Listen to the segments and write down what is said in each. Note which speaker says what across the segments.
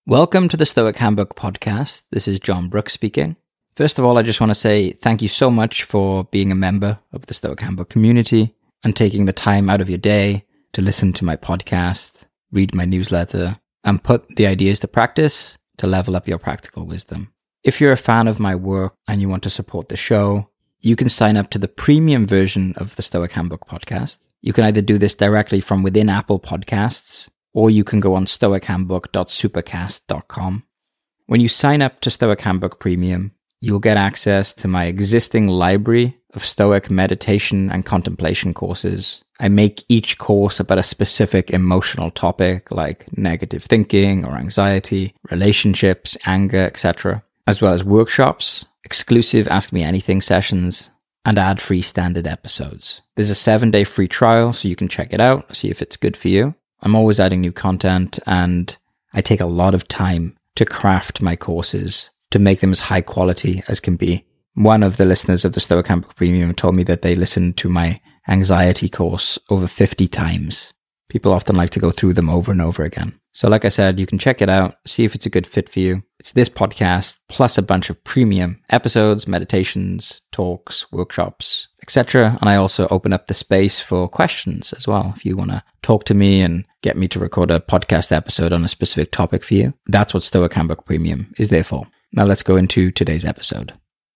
Speaker 1: Welcome to the Stoic Handbook podcast. This is John Brooks speaking. First of all, I just want to say thank you so much for being a member of the Stoic Handbook community and taking the time out of your day to listen to my podcast, read my newsletter, and put the ideas to practice to level up your practical wisdom. If you're a fan of my work and you want to support the show, you can sign up to the premium version of the Stoic Handbook podcast. You can either do this directly from within Apple Podcasts, or you can go on stoichandbook.supercast.com. When you sign up to Stoic Handbook Premium, you'll get access to my existing library of Stoic meditation and contemplation courses. I make each course about a specific emotional topic like negative thinking or anxiety, relationships, anger, etc., as well as workshops, exclusive Ask Me Anything sessions, and ad-free standard episodes. There's a 7-day free trial, so you can check it out, see if it's good for you. I'm always adding new content, and I take a lot of time to craft my courses to make them as high quality as can be. One of the listeners of the Stoic Handbook Premium told me that they listened to my anxiety course over 50 times. People often like to go through them over and over again. So like I said, you can check it out, see if it's a good fit for you. It's this podcast plus a bunch of premium episodes, meditations, talks, workshops, etc. And I also open up the space for questions as well. If you want to talk to me and get me to record a podcast episode on a specific topic for you, that's what Stoic Handbook Premium is there for. Now let's go into today's episode.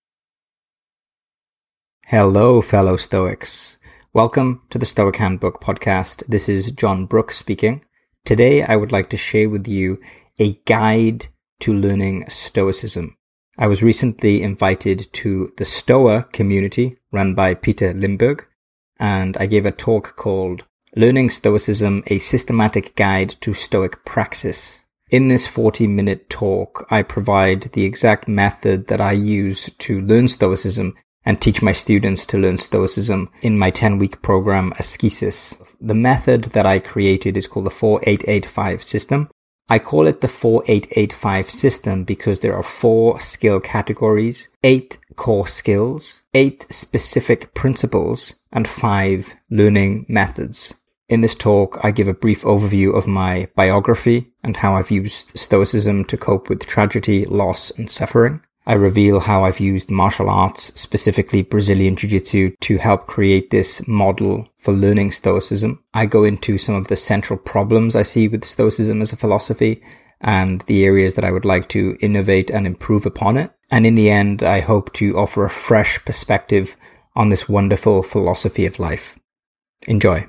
Speaker 1: Hello, fellow Stoics. Welcome to the Stoic Handbook podcast. This is John Brooks speaking. Today, I would like to share with you a guide to learning Stoicism. I was recently invited to the Stoa community run by Peter Limburg, and I gave a talk called Learning Stoicism, a Systematic Guide to Stoic Praxis. In this 40-minute talk, I provide the exact method that I use to learn Stoicism and teach my students to learn Stoicism in my 10-week program, Ascesis. The method that I created is called the 4885 system. I call it the 4885 system because there are 4 skill categories, 8 core skills, 8 specific principles, and 5 learning methods. In this talk, I give a brief overview of my biography and how I've used Stoicism to cope with tragedy, loss, and suffering. I reveal how I've used martial arts, specifically Brazilian Jiu-Jitsu, to help create this model for learning Stoicism. I go into some of the central problems I see with Stoicism as a philosophy and the areas that I would like to innovate and improve upon it. And in the end, I hope to offer a fresh perspective on this wonderful philosophy of life. Enjoy.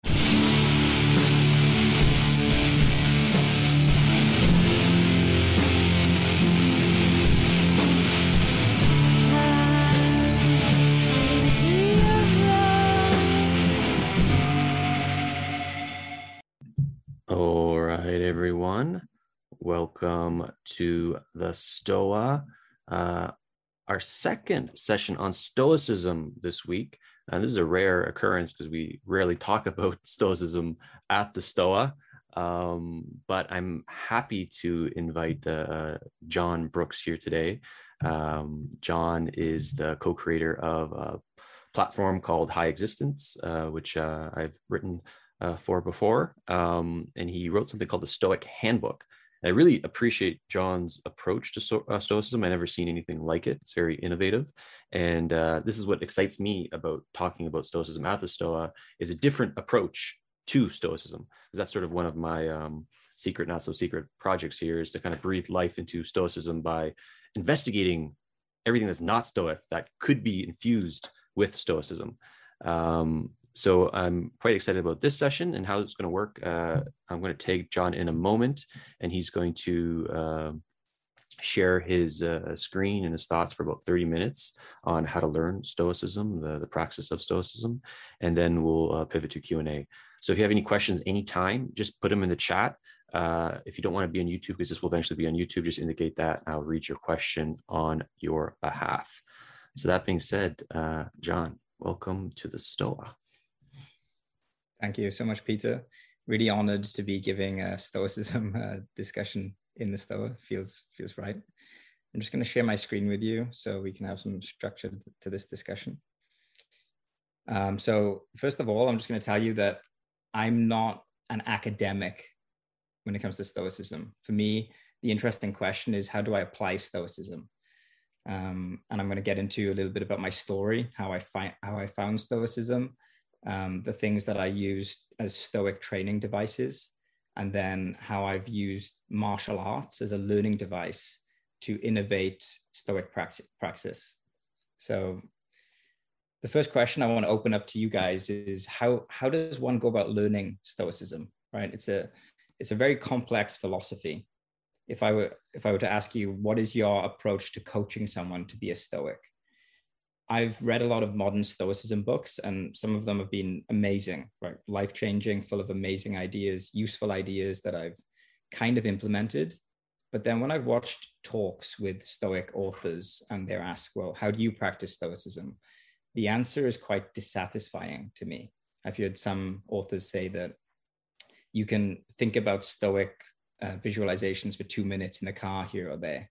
Speaker 2: All right, everyone. Welcome to the Stoa, our second session on Stoicism this week. And this is a rare occurrence because we rarely talk about Stoicism at the Stoa. But I'm happy to invite John Brooks here today. John is the co-creator of a platform called High Existence, which I've written for before, and he wrote something called the Stoic Handbook. And I really appreciate John's approach to Stoicism. I've never seen anything like it. It's very innovative, and this is what excites me about talking about Stoicism at the Stoa, is a different approach to Stoicism, because that's sort of one of my secret, not so secret projects here, is to kind of breathe life into Stoicism by investigating everything that's not Stoic that could be infused with Stoicism. So I'm quite excited about this session and how it's going to work. I'm going to take John in a moment, and he's going to share his screen and his thoughts for about 30 minutes on how to learn Stoicism, the praxis of Stoicism, and then we'll pivot to Q&A. So if you have any questions anytime, just put them in the chat. If you don't want to be on YouTube, because this will eventually be on YouTube, just indicate that. I'll read your question on your behalf. So that being said, John, welcome to the Stoa.
Speaker 1: Thank you so much, Peter. Really honored to be giving a Stoicism discussion in the Stoa. Feels right. I'm just going to share my screen with you so we can have some structure to this discussion. So first of all, I'm just going to tell you that I'm not an academic when it comes to Stoicism. For me, the interesting question is, how do I apply Stoicism? And I'm going to get into a little bit about my story, how I found Stoicism, the things that I used as Stoic training devices, and then how I've used martial arts as a learning device to innovate Stoic praxis. So the first question I want to open up to you guys is how does one go about learning Stoicism, right? It's a very complex philosophy. If I were to ask you, what is your approach to coaching someone to be a Stoic? I've read a lot of modern Stoicism books, and some of them have been amazing, right? Life-changing, full of amazing ideas, useful ideas that I've kind of implemented. But then when I've watched talks with Stoic authors and they're asked, well, how do you practice Stoicism? The answer is quite dissatisfying to me. I've heard some authors say that you can think about Stoic visualizations for 2 minutes in the car here or there.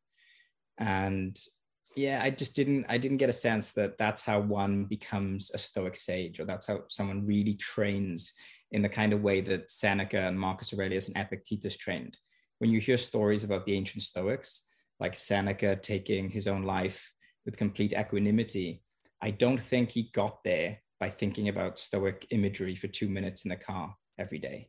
Speaker 1: And yeah, I didn't get a sense that that's how one becomes a Stoic sage, or that's how someone really trains in the kind of way that Seneca and Marcus Aurelius and Epictetus trained. When you hear stories about the ancient Stoics, like Seneca taking his own life with complete equanimity, I don't think he got there by thinking about Stoic imagery for 2 minutes in the car every day.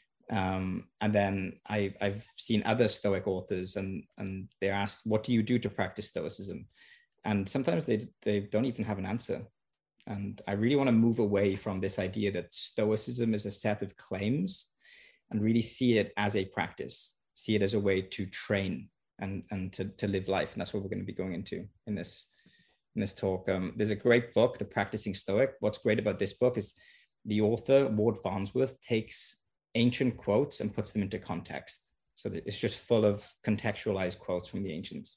Speaker 1: And then I've seen other Stoic authors, and they're asked, what do you do to practice Stoicism? And sometimes they don't even have an answer. And I really want to move away from this idea that Stoicism is a set of claims and really see it as a practice, see it as a way to train and to live life. And that's what we're going to be going into in this talk. There's a great book, The Practicing Stoic. What's great about this book is the author, Ward Farnsworth, takes ancient quotes and puts them into context. So that it's just full of contextualized quotes from the ancients.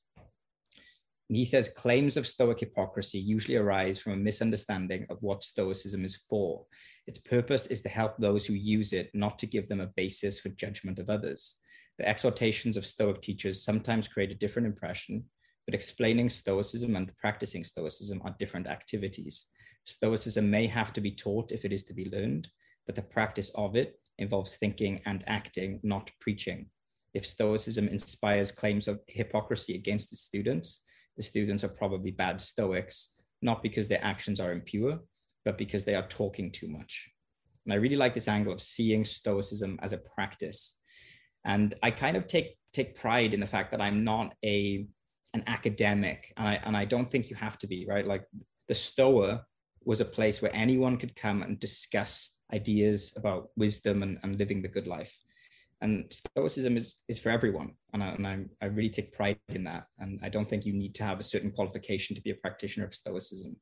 Speaker 1: And he says, claims of Stoic hypocrisy usually arise from a misunderstanding of what Stoicism is for. Its purpose is to help those who use it, not to give them a basis for judgment of others. The exhortations of Stoic teachers sometimes create a different impression, but explaining Stoicism and practicing Stoicism are different activities. Stoicism may have to be taught if it is to be learned, but the practice of it involves thinking and acting, not preaching. If Stoicism inspires claims of hypocrisy against the students are probably bad Stoics, not because their actions are impure, but because they are talking too much. And I really like this angle of seeing Stoicism as a practice. And I kind of take pride in the fact that I'm not an academic, and I don't think you have to be, right? Like the Stoa was a place where anyone could come and discuss ideas about wisdom and living the good life. And Stoicism is for everyone. And I really take pride in that. And I don't think you need to have a certain qualification to be a practitioner of Stoicism.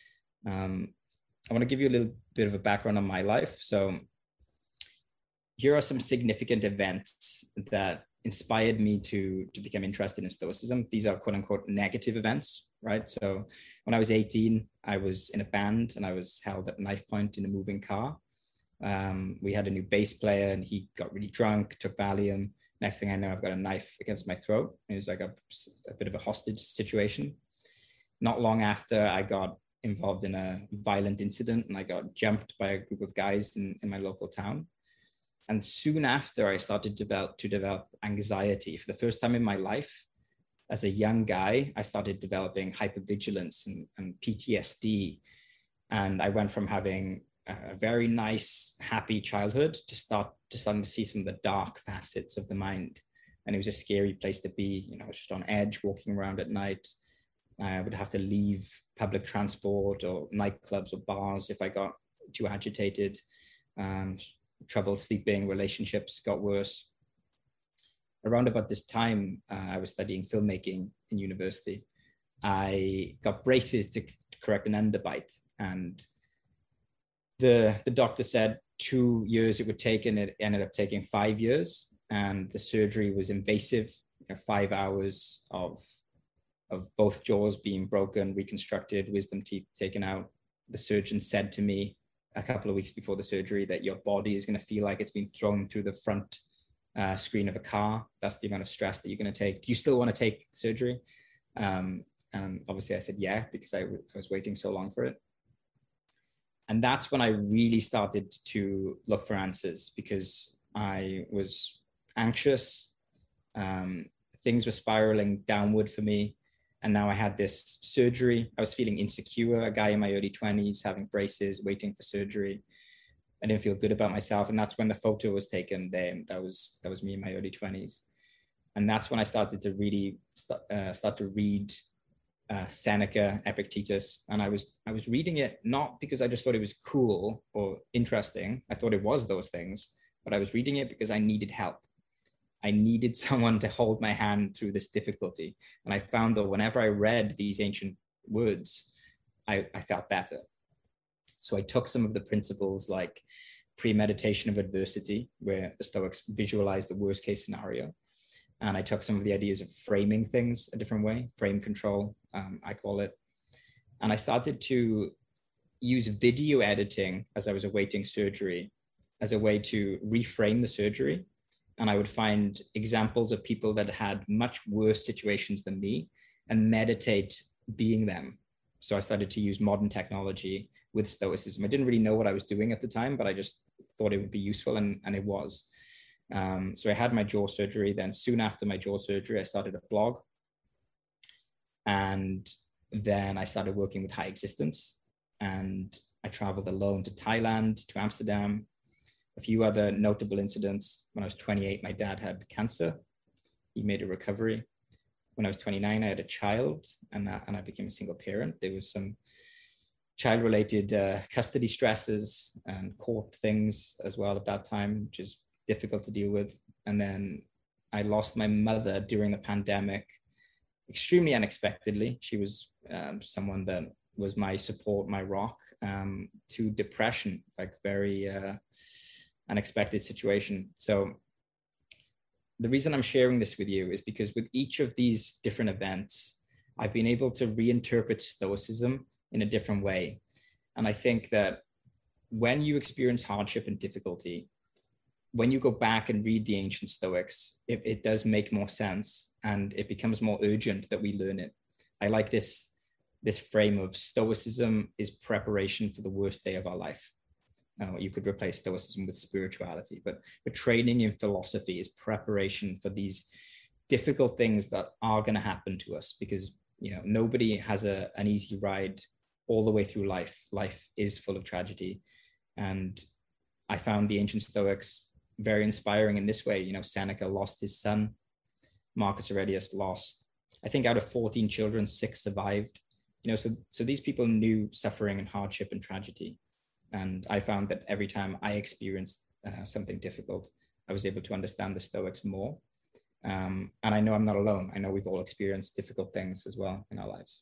Speaker 1: I want to give you a little bit of a background on my life. So here are some significant events that inspired me to become interested in Stoicism. These are quote unquote negative events, right? So when I was 18, I was in a band and I was held at knife point in a moving car. We had a new bass player and he got really drunk, took Valium. Next thing I know, I've got a knife against my throat. It was like a bit of a hostage situation. Not long after, I got involved in a violent incident and I got jumped by a group of guys in my local town. And soon after, I started to develop anxiety. For the first time in my life, as a young guy, I started developing hypervigilance and PTSD. And I went from having a very nice, happy childhood to starting to see some of the dark facets of the mind. And it was a scary place to be. You know, I was just on edge, walking around at night. I would have to leave public transport or nightclubs or bars if I got too agitated. Trouble sleeping, relationships got worse. Around about this time, I was studying filmmaking in university. I got braces to correct an underbite, and the doctor said 2 years it would take, and it ended up taking 5 years. And the surgery was invasive, 5 hours of both jaws being broken, reconstructed, wisdom teeth taken out. The surgeon said to me a couple of weeks before the surgery that your body is going to feel like it's been thrown through the front screen of a car. That's the amount of stress that you're going to take. Do you still want to take surgery? And obviously I said, yeah, because I was waiting so long for it. And that's when I really started to look for answers, because I was anxious, things were spiraling downward for me. And now I had this surgery. I was feeling insecure, a guy in my early 20s having braces, waiting for surgery. I didn't feel good about myself. And that's when the photo was taken then. That was me in my early 20s. And that's when I started to really start to read Seneca, Epictetus. And I was reading it not because I just thought it was cool or interesting. I thought it was those things, but I was reading it because I needed help. I needed someone to hold my hand through this difficulty. And I found that whenever I read these ancient words, I felt better. So I took some of the principles like premeditation of adversity, where the Stoics visualize the worst case scenario. And I took some of the ideas of framing things a different way, frame control, I call it. And I started to use video editing as I was awaiting surgery as a way to reframe the surgery. And I would find examples of people that had much worse situations than me and meditate being them. So I started to use modern technology with Stoicism. I didn't really know what I was doing at the time, but I just thought it would be useful, and it was. So I had my jaw surgery. Then soon after my jaw surgery, I started a blog. And then I started working with High Existence. And I traveled alone to Thailand, to Amsterdam, a few other notable incidents. When I was 28, my dad had cancer. He made a recovery. When I was 29, I had a child, and I became a single parent. There was some child-related custody stresses and court things as well at that time, which is difficult to deal with. And then I lost my mother during the pandemic, extremely unexpectedly. She was someone that was my support, my rock, to depression, like very unexpected situation. So the reason I'm sharing this with you is because with each of these different events, I've been able to reinterpret Stoicism in a different way. And I think that when you experience hardship and difficulty, when you go back and read the ancient Stoics, it does make more sense, and it becomes more urgent that we learn it. I like this frame of Stoicism is preparation for the worst day of our life. You could replace Stoicism with spirituality, but training in philosophy is preparation for these difficult things that are going to happen to us, because nobody has an easy ride all the way through life. Life is full of tragedy, and I found the ancient Stoics very inspiring in this way. Seneca lost his son. Marcus Aurelius lost, I think, out of 14 children, 6 survived. So these people knew suffering and hardship and tragedy. And I found that every time I experienced something difficult, I was able to understand the Stoics more. And I know I'm not alone. I know we've all experienced difficult things as well in our lives.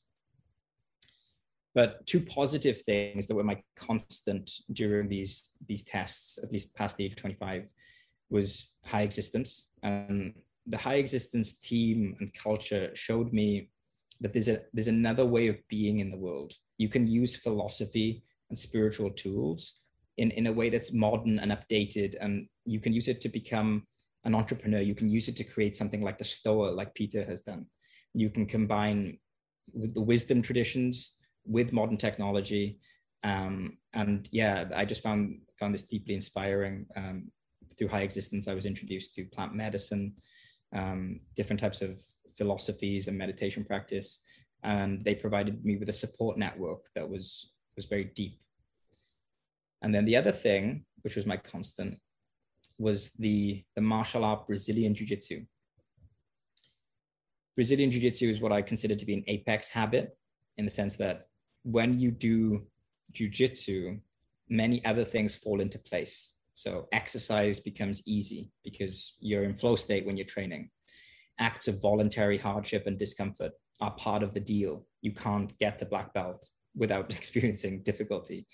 Speaker 1: But 2 positive things that were my constant during these tests, at least past the age of 25, was High Existence. And the High Existence team and culture showed me that there's another way of being in the world. You can use philosophy and spiritual tools in a way that's modern and updated, and you can use it to become an entrepreneur. You can use it to create something like the Stoa, like Peter has done. You can combine with the wisdom traditions with modern technology. And yeah, I just found this deeply inspiring. Through High Existence, I was introduced to plant medicine, different types of philosophies and meditation practice. And they provided me with a support network that was very deep. And then the other thing, which was my constant, was the martial art Brazilian Jiu-Jitsu. Brazilian Jiu-Jitsu is what I consider to be an apex habit, in the sense that when you do Jiu-Jitsu, many other things fall into place. So exercise becomes easy because you're in flow state when you're training. Acts of voluntary hardship and discomfort are part of the deal. You can't get to black belt without experiencing difficulty.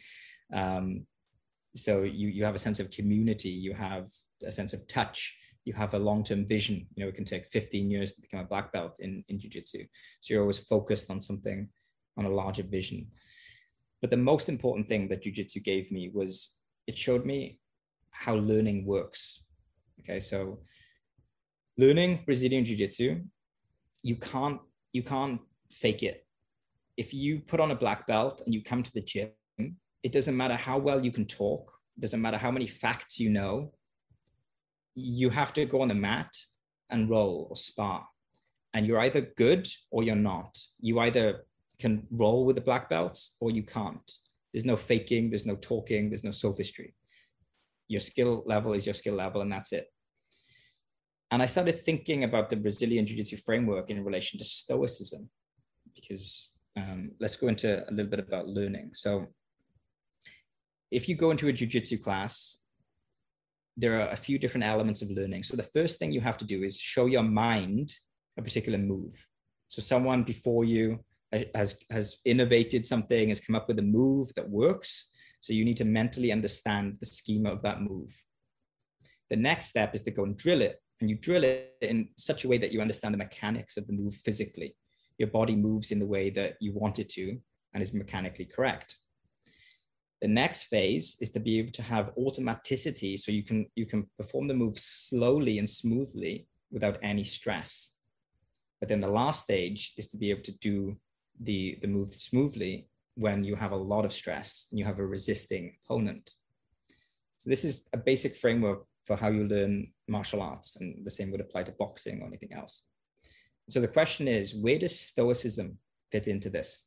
Speaker 1: So you have a sense of community, you have a sense of touch, you have a long-term vision. It can take 15 years to become a black belt in Jiu-Jitsu. So you're always focused on something, on a larger vision. But the most important thing that Jiu-Jitsu gave me was it showed me how learning works. Okay, so learning Brazilian Jiu-Jitsu, you can't fake it. If you put on a black belt and you come to the gym, it doesn't matter how well you can talk, it doesn't matter how many facts you have to go on the mat and roll or spar. And you're either good or you're not. You either can roll with the black belts or you can't. There's no faking, there's no talking, there's no sophistry. Your skill level is your skill level, and that's it. And I started thinking about the Brazilian Jiu-Jitsu framework in relation to Stoicism, because let's go into a little bit about learning. So if you go into a Jiu-Jitsu class, there are a few different elements of learning. So the first thing you have to do is show your mind a particular move. So someone before you has innovated something, has come up with a move that works. So you need to mentally understand the schema of that move. The next step is to go and drill it. And you drill it in such a way that you understand the mechanics of the move physically. Your body moves in the way that you want it to and is mechanically correct. The next phase is to be able to have automaticity, so you can perform the move slowly and smoothly without any stress. But then the last stage is to be able to do the move smoothly when you have a lot of stress and you have a resisting opponent. So this is a basic framework for how you learn martial arts, and the same would apply to boxing or anything else. So the question is, where does Stoicism fit into this?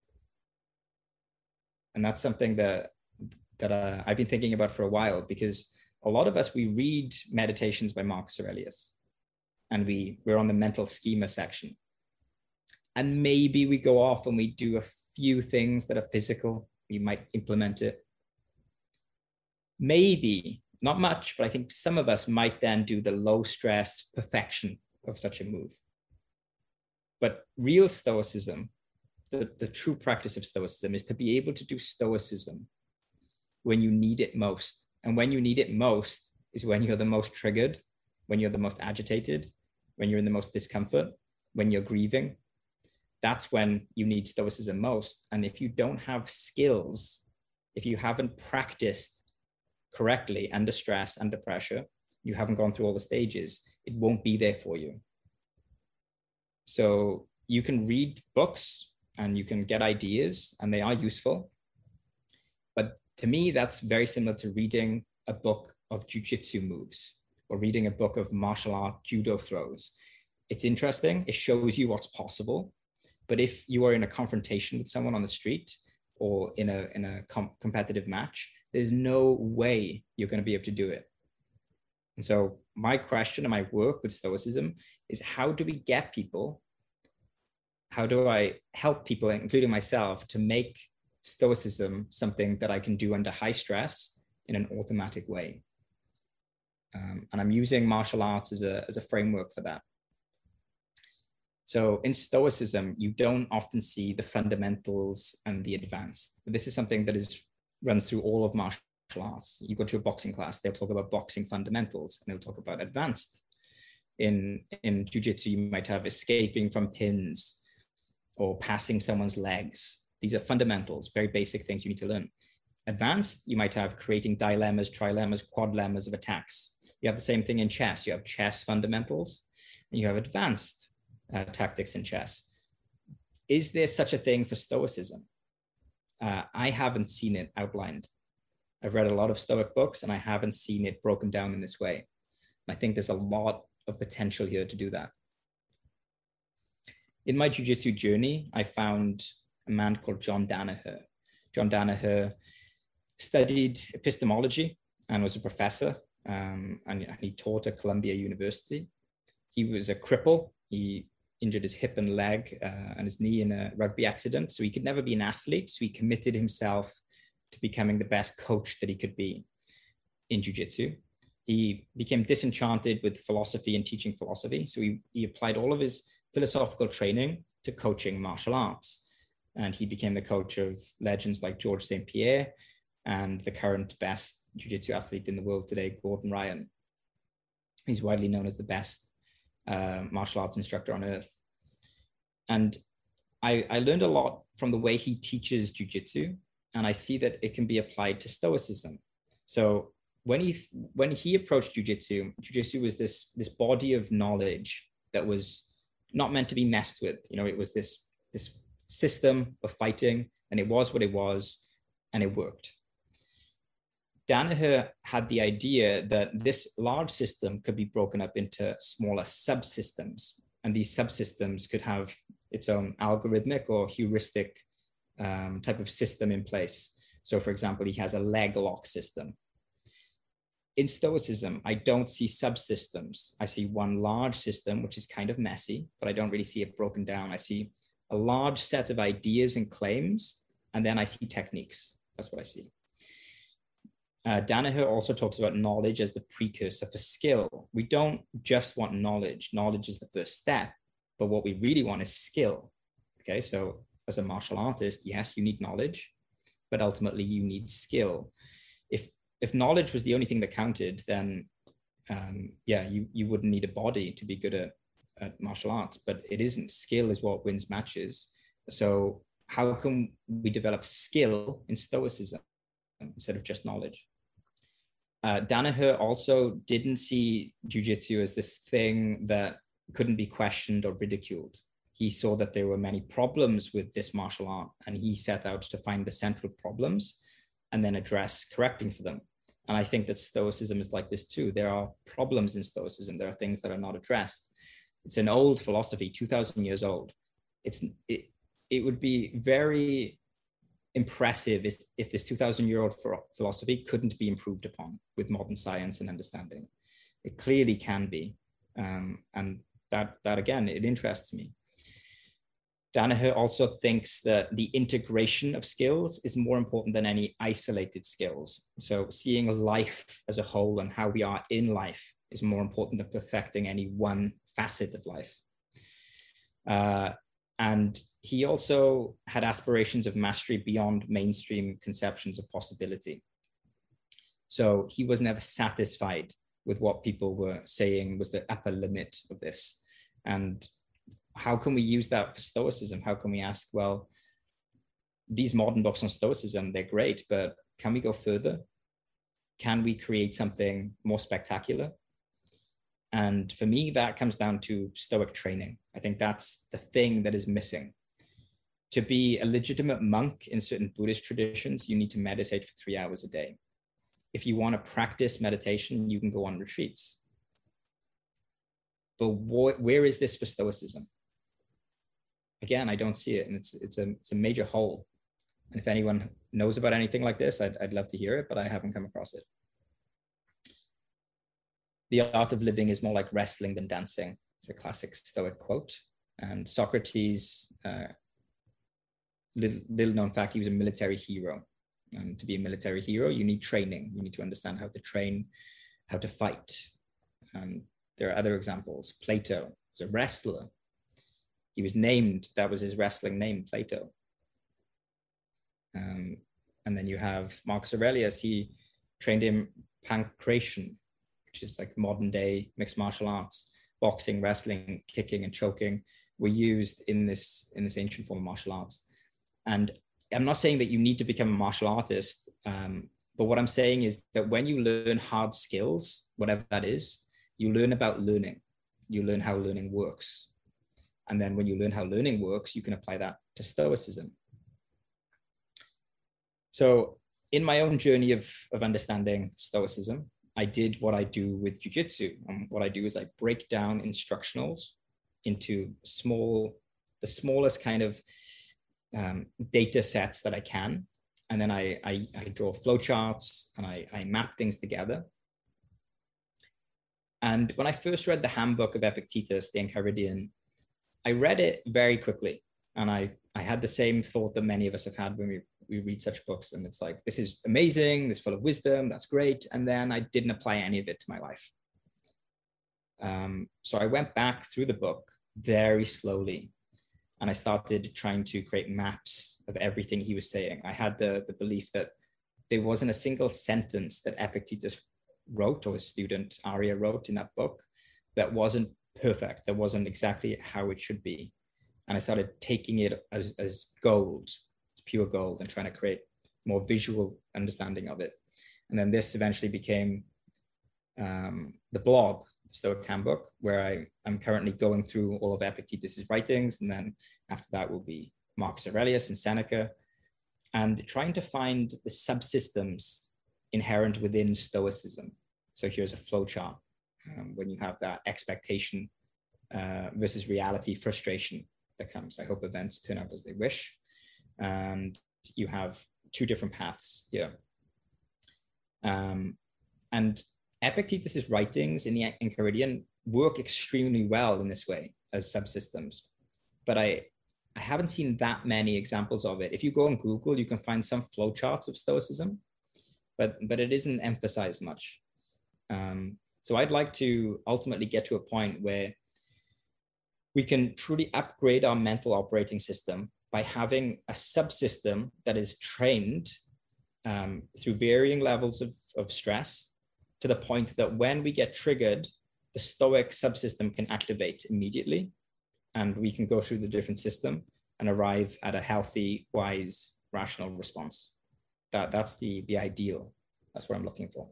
Speaker 1: And that's something that I've been thinking about for a while, because a lot of us, we read Meditations by Marcus Aurelius, and we're on the mental schema section. And maybe we go off and we do a few things that are physical. We might implement it. Maybe, not much, but I think some of us might then do the low stress perfection of such a move. But real Stoicism, the true practice of Stoicism, is to be able to do Stoicism when you need it most. And when you need it most is when you're the most triggered, when you're the most agitated, when you're in the most discomfort, when you're grieving. That's when you need Stoicism most. And if you don't have skills, if you haven't practiced correctly under stress, under pressure, you haven't gone through all the stages, it won't be there for you. So you can read books and you can get ideas, and they are useful. But to me, that's very similar to reading a book of jiu-jitsu moves or reading a book of martial art judo throws. It's interesting. It shows you what's possible. But if you are in a confrontation with someone on the street or in a competitive match, there's no way you're going to be able to do it. And so my question and my work with Stoicism is, how do we get people, how do I help people, including myself, to make Stoicism something that I can do under high stress in an automatic way? And I'm using martial arts as a framework for that. So in Stoicism, you don't often see the fundamentals and the advanced. This is something that runs through all of martial arts. You go to a boxing class, they'll talk about boxing fundamentals, and they'll talk about advanced. In jiu-jitsu, you might have escaping from pins or passing someone's legs. These are fundamentals, very basic things you need to learn. Advanced, you might have creating dilemmas, trilemmas, quadlemmas of attacks. You have the same thing in chess. You have chess fundamentals, and you have advanced tactics in chess. Is there such a thing for Stoicism? I haven't seen it outlined. I've read a lot of Stoic books, and I haven't seen it broken down in this way. And I think there's a lot of potential here to do that. In my jiu-jitsu journey, I found a man called John Danaher. John Danaher studied epistemology and was a professor, and he taught at Columbia University. He was a cripple. He injured his hip and leg and his knee in a rugby accident, so he could never be an athlete. So he committed himself to becoming the best coach that he could be in jiu-jitsu. He became disenchanted with philosophy and teaching philosophy, so he applied all of his philosophical training to coaching martial arts. And he became the coach of legends like George St. Pierre and the current best jiu-jitsu athlete in the world today, Gordon Ryan. He's widely known as the best martial arts instructor on earth. And I learned a lot from the way he teaches jiu-jitsu, and I see that it can be applied to Stoicism. So when he approached jiu-jitsu was this body of knowledge that was not meant to be messed with. You know, it was this system of fighting, and it was what it was, and it worked. Danaher had the idea that this large system could be broken up into smaller subsystems. And these subsystems could have its own algorithmic or heuristic type of system in place. So, for example, he has a leg lock system. In Stoicism, I don't see subsystems. I see one large system, which is kind of messy, but I don't really see it broken down. I see a large set of ideas and claims, and then I see techniques. That's what I see. Danaher also talks about knowledge as the precursor for skill. We don't just want knowledge. Knowledge is the first step, but what we really want is skill. Okay, so as a martial artist, yes, you need knowledge, but ultimately you need skill. If knowledge was the only thing that counted, then you wouldn't need a body to be good at martial arts, but it isn't. Skill is what wins matches. So how can we develop skill in Stoicism instead of just knowledge? Danaher also didn't see jiu-jitsu as this thing that couldn't be questioned or ridiculed. He saw that there were many problems with this martial art, and he set out to find the central problems and then address correcting for them. And I think that Stoicism is like this too. There are problems in Stoicism. There are things that are not addressed. It's an old philosophy, 2,000 years old. It would be very impressive if this 2,000-year-old philosophy couldn't be improved upon with modern science and understanding. It clearly can be. And that again, it interests me. Danaher also thinks that the integration of skills is more important than any isolated skills. So seeing life as a whole and how we are in life is more important than perfecting any one facet of life. And he also had aspirations of mastery beyond mainstream conceptions of possibility. So he was never satisfied with what people were saying was the upper limit of this. And how can we use that for Stoicism? How can we ask, well, these modern books on Stoicism, they're great, but can we go further? Can we create something more spectacular? And for me, that comes down to Stoic training. I think that's the thing that is missing. To be a legitimate monk in certain Buddhist traditions, you need to meditate for 3 hours a day. If you want to practice meditation, you can go on retreats. But where is this for Stoicism? Again, I don't see it, and it's a major hole. And if anyone knows about anything like this, I'd love to hear it, but I haven't come across it. The art of living is more like wrestling than dancing. It's a classic Stoic quote. And Socrates, little known fact, he was a military hero. And to be a military hero, you need training. You need to understand how to train, how to fight. And there are other examples. Plato was a wrestler. He was named, that was his wrestling name, Plato. And then you have Marcus Aurelius. He trained in pankration, which is like modern day mixed martial arts. Boxing, wrestling, kicking, and choking were used in this ancient form of martial arts. And I'm not saying that you need to become a martial artist, but what I'm saying is that when you learn hard skills, whatever that is, you learn about learning. You learn how learning works. And then when you learn how learning works, you can apply that to Stoicism. So in my own journey of understanding Stoicism, I did what I do with jiu-jitsu. And what I do is I break down instructionals into the smallest kind of data sets that I can. And then I draw flowcharts and I map things together. And when I first read the handbook of Epictetus, the Enchiridion, I read it very quickly. And I had the same thought that many of us have had when we read such books. And it's like, this is amazing, this is full of wisdom, that's great. And then I didn't apply any of it to my life. So I went back through the book very slowly. And I started trying to create maps of everything he was saying. I had the belief that there wasn't a single sentence that Epictetus wrote or his student Arya wrote in that book that wasn't perfect, that wasn't exactly how it should be. And I started taking it as gold, it's pure gold, and trying to create more visual understanding of it. And then this eventually became the blog, the Stoic Handbook, where I'm currently going through all of Epictetus's writings. And then after that will be Marcus Aurelius and Seneca, and trying to find the subsystems inherent within Stoicism. So here's a flowchart. When you have that expectation versus reality frustration that comes. I hope events turn out as they wish. And you have two different paths here. And Epictetus's writings in the Enchiridion work extremely well in this way as subsystems. But I haven't seen that many examples of it. If you go on Google, you can find some flowcharts of Stoicism, but it isn't emphasized much. So I'd like to ultimately get to a point where we can truly upgrade our mental operating system by having a subsystem that is trained through varying levels of stress to the point that when we get triggered, the Stoic subsystem can activate immediately, and we can go through the different system and arrive at a healthy, wise, rational response. That's the ideal. That's what I'm looking for.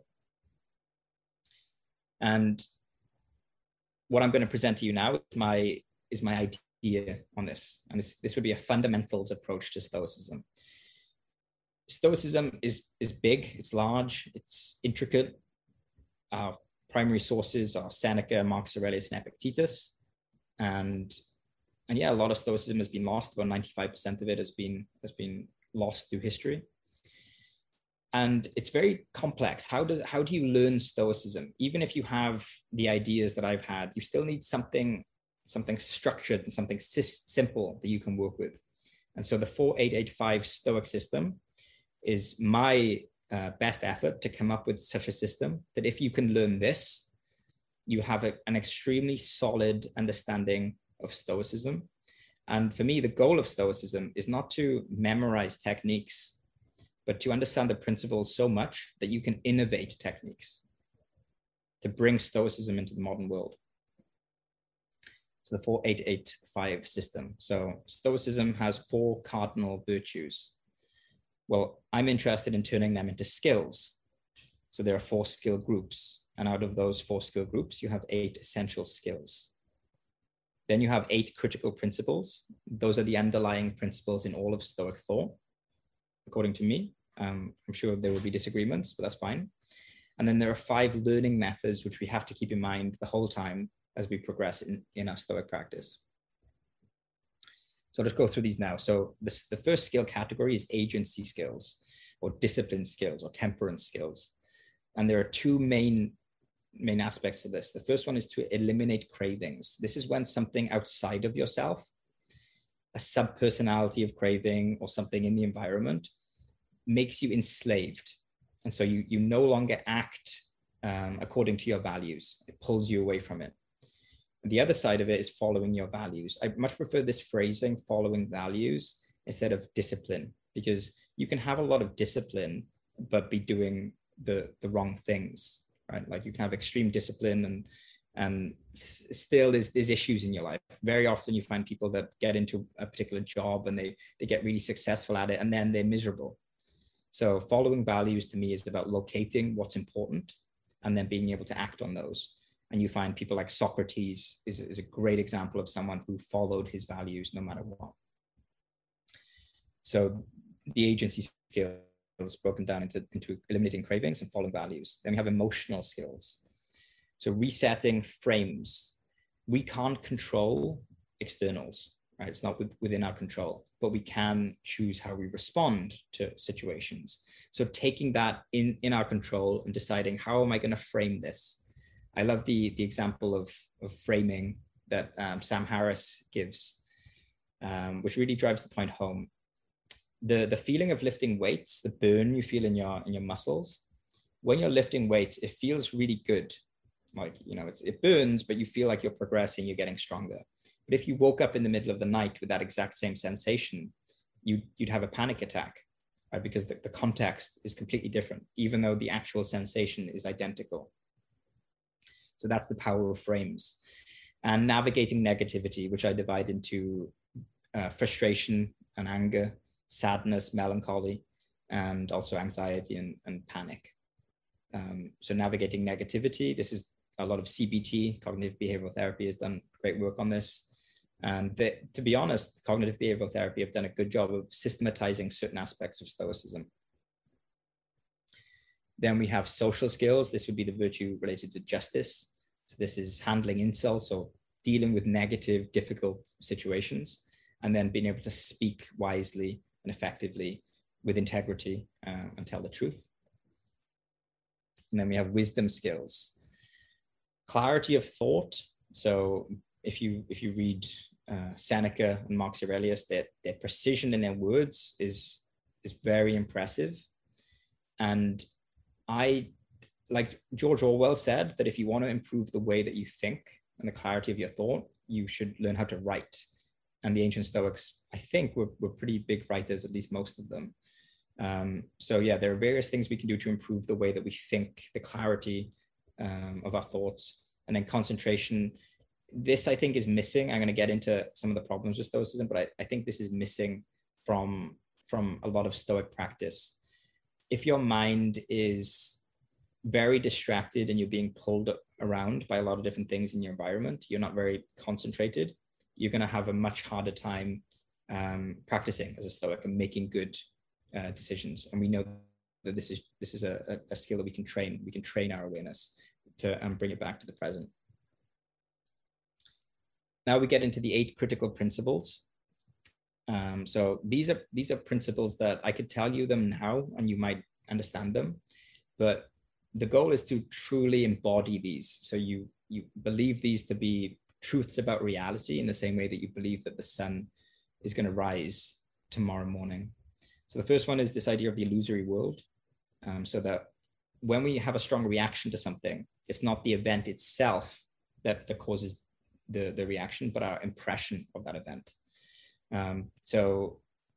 Speaker 1: And what I'm going to present to you now is my idea on this. And this would be a fundamentals approach to Stoicism. Stoicism is big, it's large, it's intricate. Our primary sources are Seneca, Marcus Aurelius, and Epictetus. And yeah, a lot of Stoicism has been lost. About 95% of it has been lost through history. And it's very complex. How do you learn Stoicism? Even if you have the ideas that I've had, you still need something structured and something simple that you can work with. And so the 4885 Stoic system is my best effort to come up with such a system that if you can learn this, you have an extremely solid understanding of Stoicism. And for me, the goal of Stoicism is not to memorize techniques, but to understand the principles so much that you can innovate techniques to bring Stoicism into the modern world. So the 4885 system. So Stoicism has 4 cardinal virtues. Well, I'm interested in turning them into skills. So there are 4 skill groups. And out of those 4 skill groups, you have 8 essential skills. Then you have 8 critical principles. Those are the underlying principles in all of Stoic thought, according to me. I'm sure there will be disagreements, but that's fine. And then there are 5 learning methods, which we have to keep in mind the whole time as we progress in our Stoic practice. So let's go through these now. So the first skill category is agency skills, or discipline skills, or temperance skills. And there are 2 main aspects of this. The first one is to eliminate cravings. This is when something outside of yourself, a subpersonality of craving or something in the environment, makes you enslaved. And so you no longer act according to your values. It pulls you away from it. And the other side of it is following your values. I much prefer this phrasing, following values, instead of discipline, because you can have a lot of discipline, but be doing the wrong things, right? Like you can have extreme discipline and still there's issues in your life. Very often you find people that get into a particular job and they get really successful at it, and then they're miserable. So following values to me is about locating what's important and then being able to act on those. And you find people like Socrates is a great example of someone who followed his values no matter what. So the agency skills broken down into eliminating cravings and following values. Then we have emotional skills. So resetting frames. We can't control externals, right? It's not within our control, but we can choose how we respond to situations. So taking that in our control and deciding, how am I going to frame this? I love the example of framing that Sam Harris gives, which really drives the point home. The feeling of lifting weights, the burn you feel in your muscles, when you're lifting weights, it feels really good. Like, you know, it burns, but you feel like you're progressing, you're getting stronger. But if you woke up in the middle of the night with that exact same sensation, you'd have a panic attack, right? Because the context is completely different, even though the actual sensation is identical. So that's the power of frames. And navigating negativity, which I divide into frustration and anger, sadness, melancholy, and also anxiety and panic. So navigating negativity, this is a lot of CBT, cognitive behavioral therapy, has done great work on this. And to be honest, cognitive behavioral therapy have done a good job of systematizing certain aspects of Stoicism. Then we have social skills. This would be the virtue related to justice. So this is handling insults or dealing with negative, difficult situations, and then being able to speak wisely and effectively with integrity and tell the truth. And then we have wisdom skills, clarity of thought. So if you read Seneca and Marcus Aurelius, their precision in their words is very impressive. And like George Orwell said, that if you want to improve the way that you think and the clarity of your thought, you should learn how to write. And the ancient Stoics, I think, were pretty big writers, at least most of them. So yeah, there are various things we can do to improve the way that we think, the clarity of our thoughts, and then concentration. This, I think, is missing. I'm going to get into some of the problems with Stoicism, but I think this is missing from a lot of Stoic practice. If your mind is very distracted and you're being pulled around by a lot of different things in your environment, you're not very concentrated, you're going to have a much harder time practicing as a Stoic and making good decisions. And we know that this is a skill that we can train. We can train our awareness to bring it back to the present. Now we get into the 8 critical principles. So these are principles that I could tell you them now and you might understand them, but the goal is to truly embody these. So you believe these to be truths about reality in the same way that you believe that the sun is going to rise tomorrow morning. So the first one is this idea of the illusory world. So that when we have a strong reaction to something, it's not the event itself that causes the reaction, but our impression of that event. So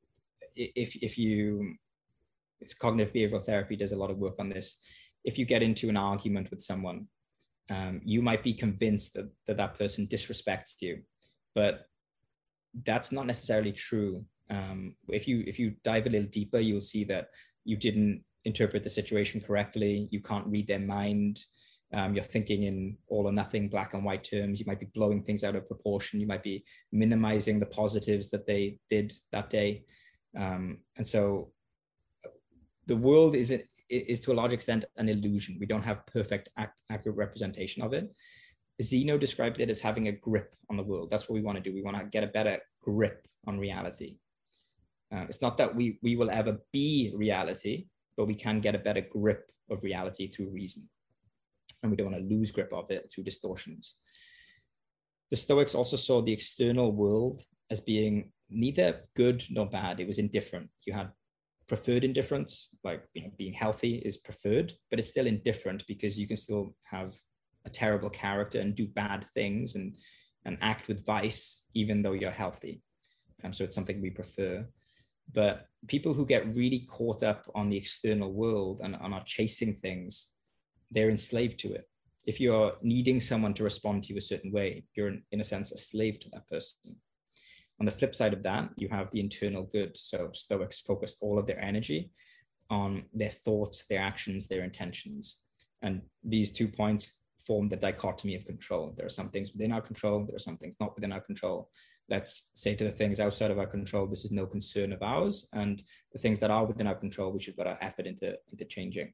Speaker 1: if you, it's cognitive behavioral therapy does a lot of work on this. If you get into an argument with someone, you might be convinced that person disrespects you, but that's not necessarily true. If you dive a little deeper, you'll see that you didn't interpret the situation correctly. You can't read their mind. You're thinking in all or nothing, black and white terms. You might be blowing things out of proportion. You might be minimizing the positives that they did that day. And so the world is to a large extent an illusion. We don't have perfect, accurate representation of it. Zeno described it as having a grip on the world. That's what we want to do. We want to get a better grip on reality. It's not that we will ever be reality, but we can get a better grip of reality through reason. And we don't want to lose grip of it through distortions. The Stoics also saw the external world as being neither good nor bad. It was indifferent. You had preferred indifference, like being healthy is preferred, but it's still indifferent because you can still have a terrible character and do bad things and act with vice, even though you're healthy. So it's something we prefer. But people who get really caught up on the external world and are chasing things, they're enslaved to it. If you're needing someone to respond to you a certain way, you're in a sense a slave to that person. On the flip side of that, you have the internal good. So Stoics focused all of their energy on their thoughts, their actions, their intentions. And these 2 points form the dichotomy of control. There are some things within our control. There are some things not within our control. Let's say to the things outside of our control, this is no concern of ours. And the things that are within our control, we should put our effort into changing.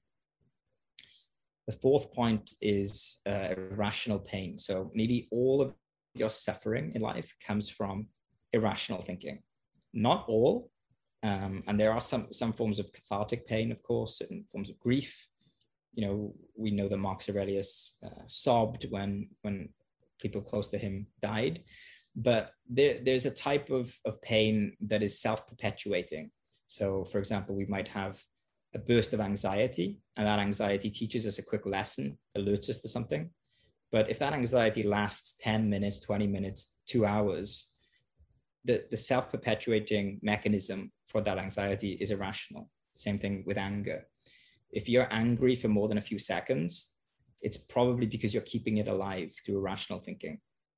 Speaker 1: The 4th point is irrational pain. So maybe all of your suffering in life comes from irrational thinking. Not all. And there are some forms of cathartic pain, of course, certain forms of grief. We know that Marcus Aurelius sobbed when people close to him died. But there's a type of pain that is self-perpetuating. So, for example, we might have a burst of anxiety, and that anxiety teaches us a quick lesson, alerts us to something. But if that anxiety lasts 10 minutes, 20 minutes, 2 hours, the self-perpetuating mechanism for that anxiety is irrational. Same thing with anger. If you're angry for more than a few seconds, it's probably because you're keeping it alive through irrational thinking.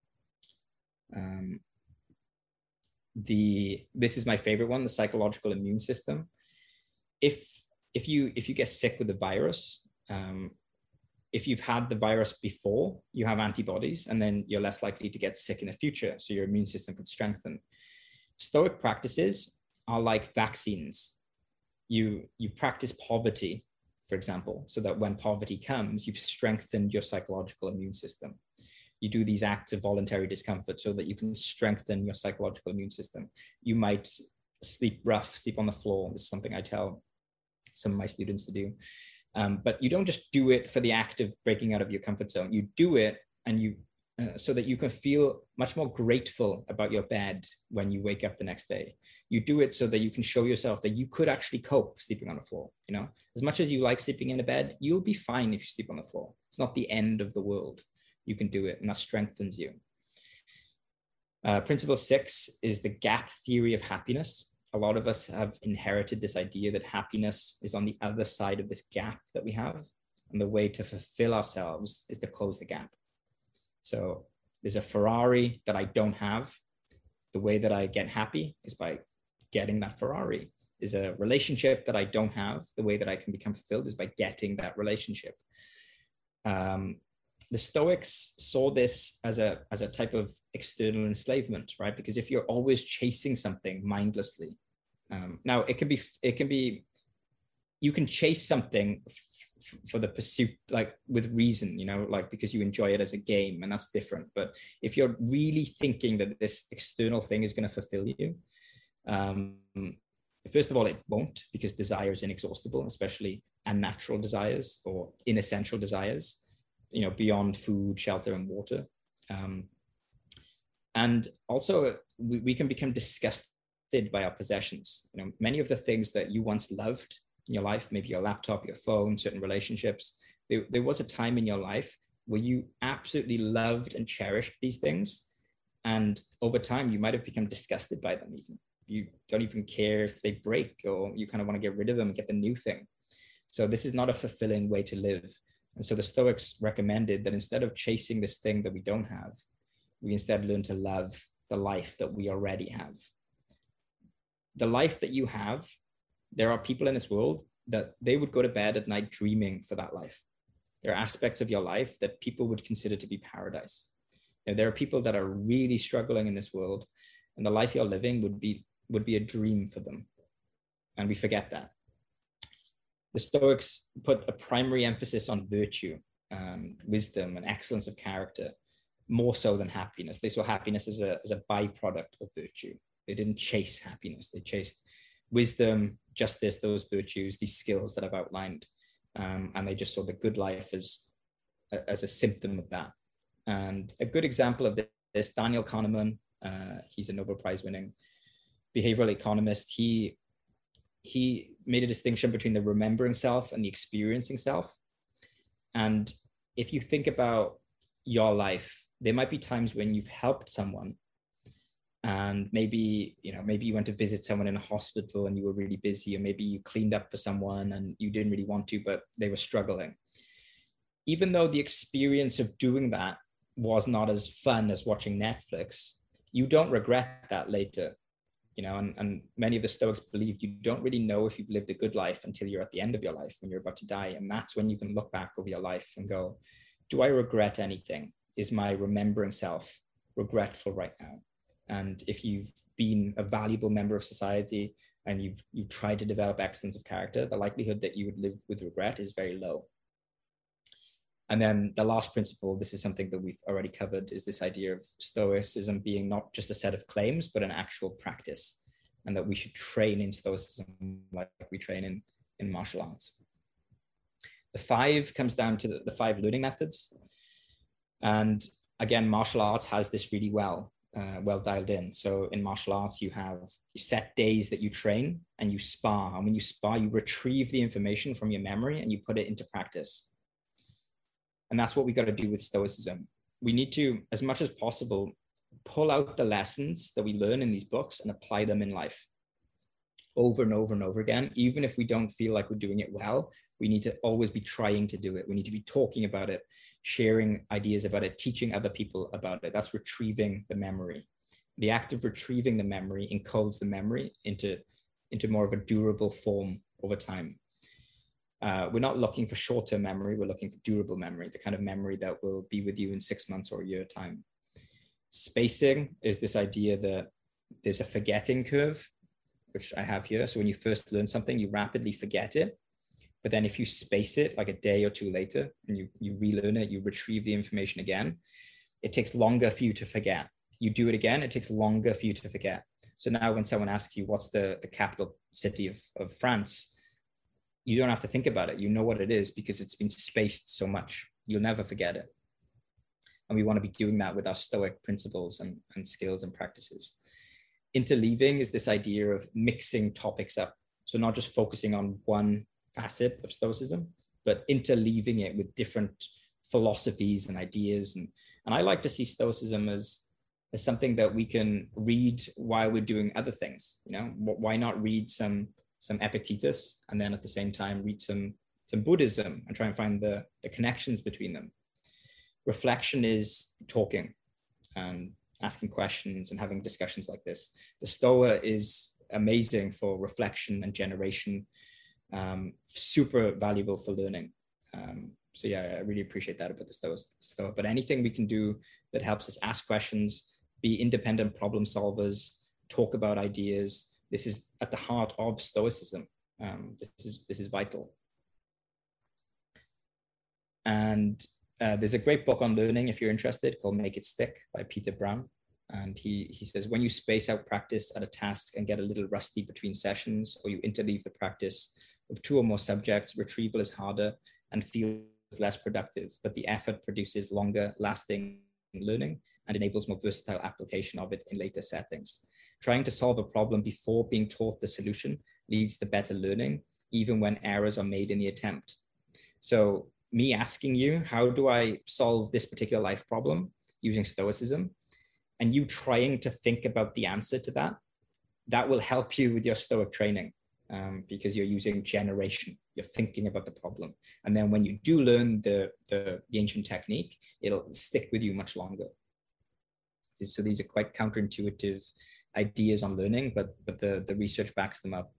Speaker 1: This is my favorite one, the psychological immune system. If you get sick with the virus, if you've had the virus before, you have antibodies, and then you're less likely to get sick in the future. So your immune system could strengthen. Stoic practices are like vaccines. You practice poverty, for example, so that when poverty comes, you've strengthened your psychological immune system. you do these acts of voluntary discomfort so that you can strengthen your psychological immune system. You might sleep rough, sleep on the floor. This is something I tell some of my students to do. But you don't just do it for the act of breaking out of your comfort zone. You do it and you so that you can feel much more grateful about your bed when you wake up the next day. You do it so that you can show yourself that you could actually cope sleeping on the floor. You know, as much as you like sleeping in a bed, you'll be fine if you sleep on the floor. It's not the end of the world. You can do it, and that strengthens you. Principle 6 is the gap theory of happiness. A lot of us have inherited this idea that happiness is on the other side of this gap that we have. And the way to fulfill ourselves is to close the gap. So there's a Ferrari that I don't have. The way that I get happy is by getting that Ferrari. There's a relationship that I don't have. The way that I can become fulfilled is by getting that relationship. The Stoics saw this as a type of external enslavement, right? Because if you're always chasing something mindlessly, now it can be, you can chase something for the pursuit, like with reason, you know, like because you enjoy it as a game, and that's different. But if you're really thinking that this external thing is going to fulfill you, first of all, it won't, because desire is inexhaustible, especially unnatural desires or inessential desires, you know, beyond food, shelter, and water. And also we can become disgusted by our possessions. You know, many of the things that you once loved in your life, maybe your laptop, your phone, certain relationships, there was a time in your life where you absolutely loved and cherished these things. And over time, you might have become disgusted by them even. You don't even care if they break, or you kind of want to get rid of them and get the new thing. So this is not a fulfilling way to live. And so the Stoics recommended that instead of chasing this thing that we don't have, we instead learn to love the life that we already have. The life that you have, there are people in this world that they would go to bed at night dreaming for that life. There are aspects of your life that people would consider to be paradise. You know, there are people that are really struggling in this world, and the life you're living would be a dream for them. And we forget that. The Stoics put a primary emphasis on virtue, wisdom, and excellence of character, more so than happiness. They saw happiness as a byproduct of virtue. They didn't chase happiness. They chased wisdom, justice, those virtues, these skills that I've outlined. And they just saw the good life as a symptom of that. And a good example of this, Daniel Kahneman, he's a Nobel Prize winning behavioral economist. He made a distinction between the remembering self and the experiencing self. And if you think about your life, there might be times when you've helped someone, and maybe you went to visit someone in a hospital and you were really busy, or maybe you cleaned up for someone and you didn't really want to, but they were struggling. Even though the experience of doing that was not as fun as watching Netflix, you don't regret that later. You know, and many of the Stoics believed you don't really know if you've lived a good life until you're at the end of your life, when you're about to die. And that's when you can look back over your life and go, do I regret anything? Is my remembering self regretful right now? And if you've been a valuable member of society and you've tried to develop excellence of character, the likelihood that you would live with regret is very low. And then the last principle, this is something that we've already covered, is this idea of Stoicism being not just a set of claims, but an actual practice, and that we should train in Stoicism like we train in martial arts. The 5 comes down to the 5 learning methods. And again, martial arts has this really well dialed in. So in martial arts, you set days that you train and you spar. And when you spar, you retrieve the information from your memory and you put it into practice. And that's what we got to do with Stoicism. We need to, as much as possible, pull out the lessons that we learn in these books and apply them in life over and over and over again. Even if we don't feel like we're doing it well, we need to always be trying to do it. We need to be talking about it, sharing ideas about it, teaching other people about it. That's retrieving the memory. The act of retrieving the memory encodes the memory into more of a durable form over time. We're not looking for short-term memory. We're looking for durable memory, the kind of memory that will be with you in 6 months or a year time. Spacing is this idea that there's a forgetting curve, which I have here. So when you first learn something, you rapidly forget it. But then if you space it like a day or two later and you relearn it, you retrieve the information again, it takes longer for you to forget. You do it again, it takes longer for you to forget. So now when someone asks you, what's the capital city of France, you don't have to think about it. You know what it is because it's been spaced so much. You'll never forget it. And we want to be doing that with our Stoic principles and skills and practices. Interleaving is this idea of mixing topics up. So not just focusing on one facet of Stoicism, but interleaving it with different philosophies and ideas. And I like to see Stoicism as something that we can read while we're doing other things. You know, why not read some Epictetus and then at the same time read some Buddhism and try and find the connections between them. Reflection is talking and asking questions and having discussions like this. The Stoa is amazing for reflection and generation, super valuable for learning. So yeah, I really appreciate that about the Stoa. But anything we can do that helps us ask questions, be independent problem solvers, talk about ideas, this is at the heart of Stoicism. This is vital. And there's a great book on learning, if you're interested, called Make It Stick by Peter Brown. And he says, when you space out practice at a task and get a little rusty between sessions, or you interleave the practice with 2 or more subjects, retrieval is harder and feels less productive, but the effort produces longer lasting learning and enables more versatile application of it in later settings. Trying to solve a problem before being taught the solution leads to better learning, even when errors are made in the attempt. So me asking you, how do I solve this particular life problem using Stoicism? And you trying to think about the answer to that will help you with your Stoic training, because you're using generation, you're thinking about the problem. And then when you do learn the ancient technique, it'll stick with you much longer. So these are quite counterintuitive ideas on learning, but the research backs them up.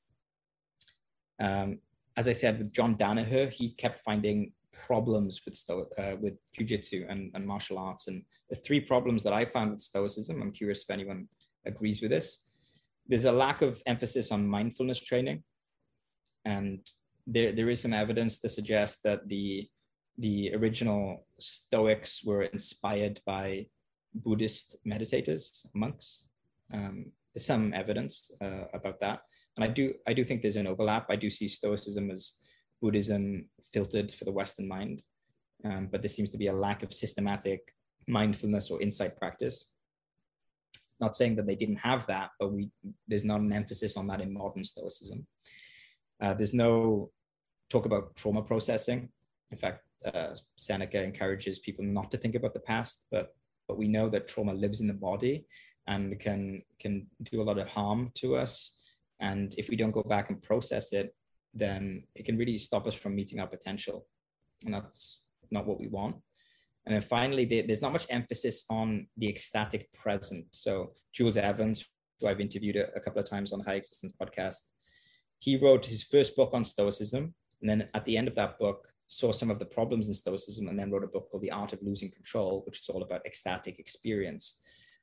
Speaker 1: As I said, with John Danaher, he kept finding problems with jiu-jitsu and martial arts. And the 3 problems that I found with Stoicism, I'm curious if anyone agrees with this. There's a lack of emphasis on mindfulness training. And there is some evidence to suggest that the original Stoics were inspired by Buddhist meditators, monks. There's some evidence about that. And I do think there's an overlap. I do see Stoicism as Buddhism filtered for the Western mind. But there seems to be a lack of systematic mindfulness or insight practice. Not saying that they didn't have that, but there's not an emphasis on that in modern Stoicism. There's no talk about trauma processing. In fact, Seneca encourages people not to think about the past, but we know that trauma lives in the body and can do a lot of harm to us. And if we don't go back and process it, then it can really stop us from meeting our potential. And that's not what we want. And then finally, there's not much emphasis on the ecstatic present. So Jules Evans, who I've interviewed a couple of times on the High Existence podcast, he wrote his first book on Stoicism. And then at the end of that book, saw some of the problems in Stoicism and then wrote a book called The Art of Losing Control, which is all about ecstatic experience.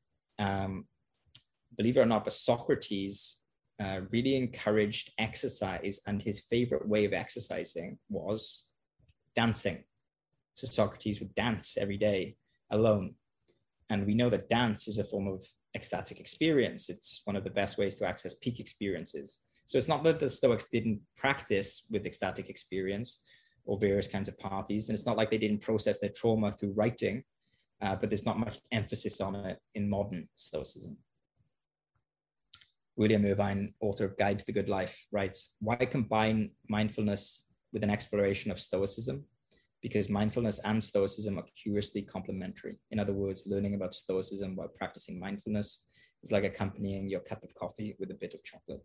Speaker 1: Believe it or not, but Socrates really encouraged exercise, and his favorite way of exercising was dancing. So Socrates would dance every day alone. And we know that dance is a form of ecstatic experience. It's one of the best ways to access peak experiences. So it's not that the Stoics didn't practice with ecstatic experience or various kinds of parties. And it's not like they didn't process their trauma through writing, but there's not much emphasis on it in modern Stoicism. William Irvine, author of Guide to the Good Life, writes, why combine mindfulness with an exploration of Stoicism? Because mindfulness and Stoicism are curiously complementary. In other words, learning about Stoicism while practicing mindfulness is like accompanying your cup of coffee with a bit of chocolate.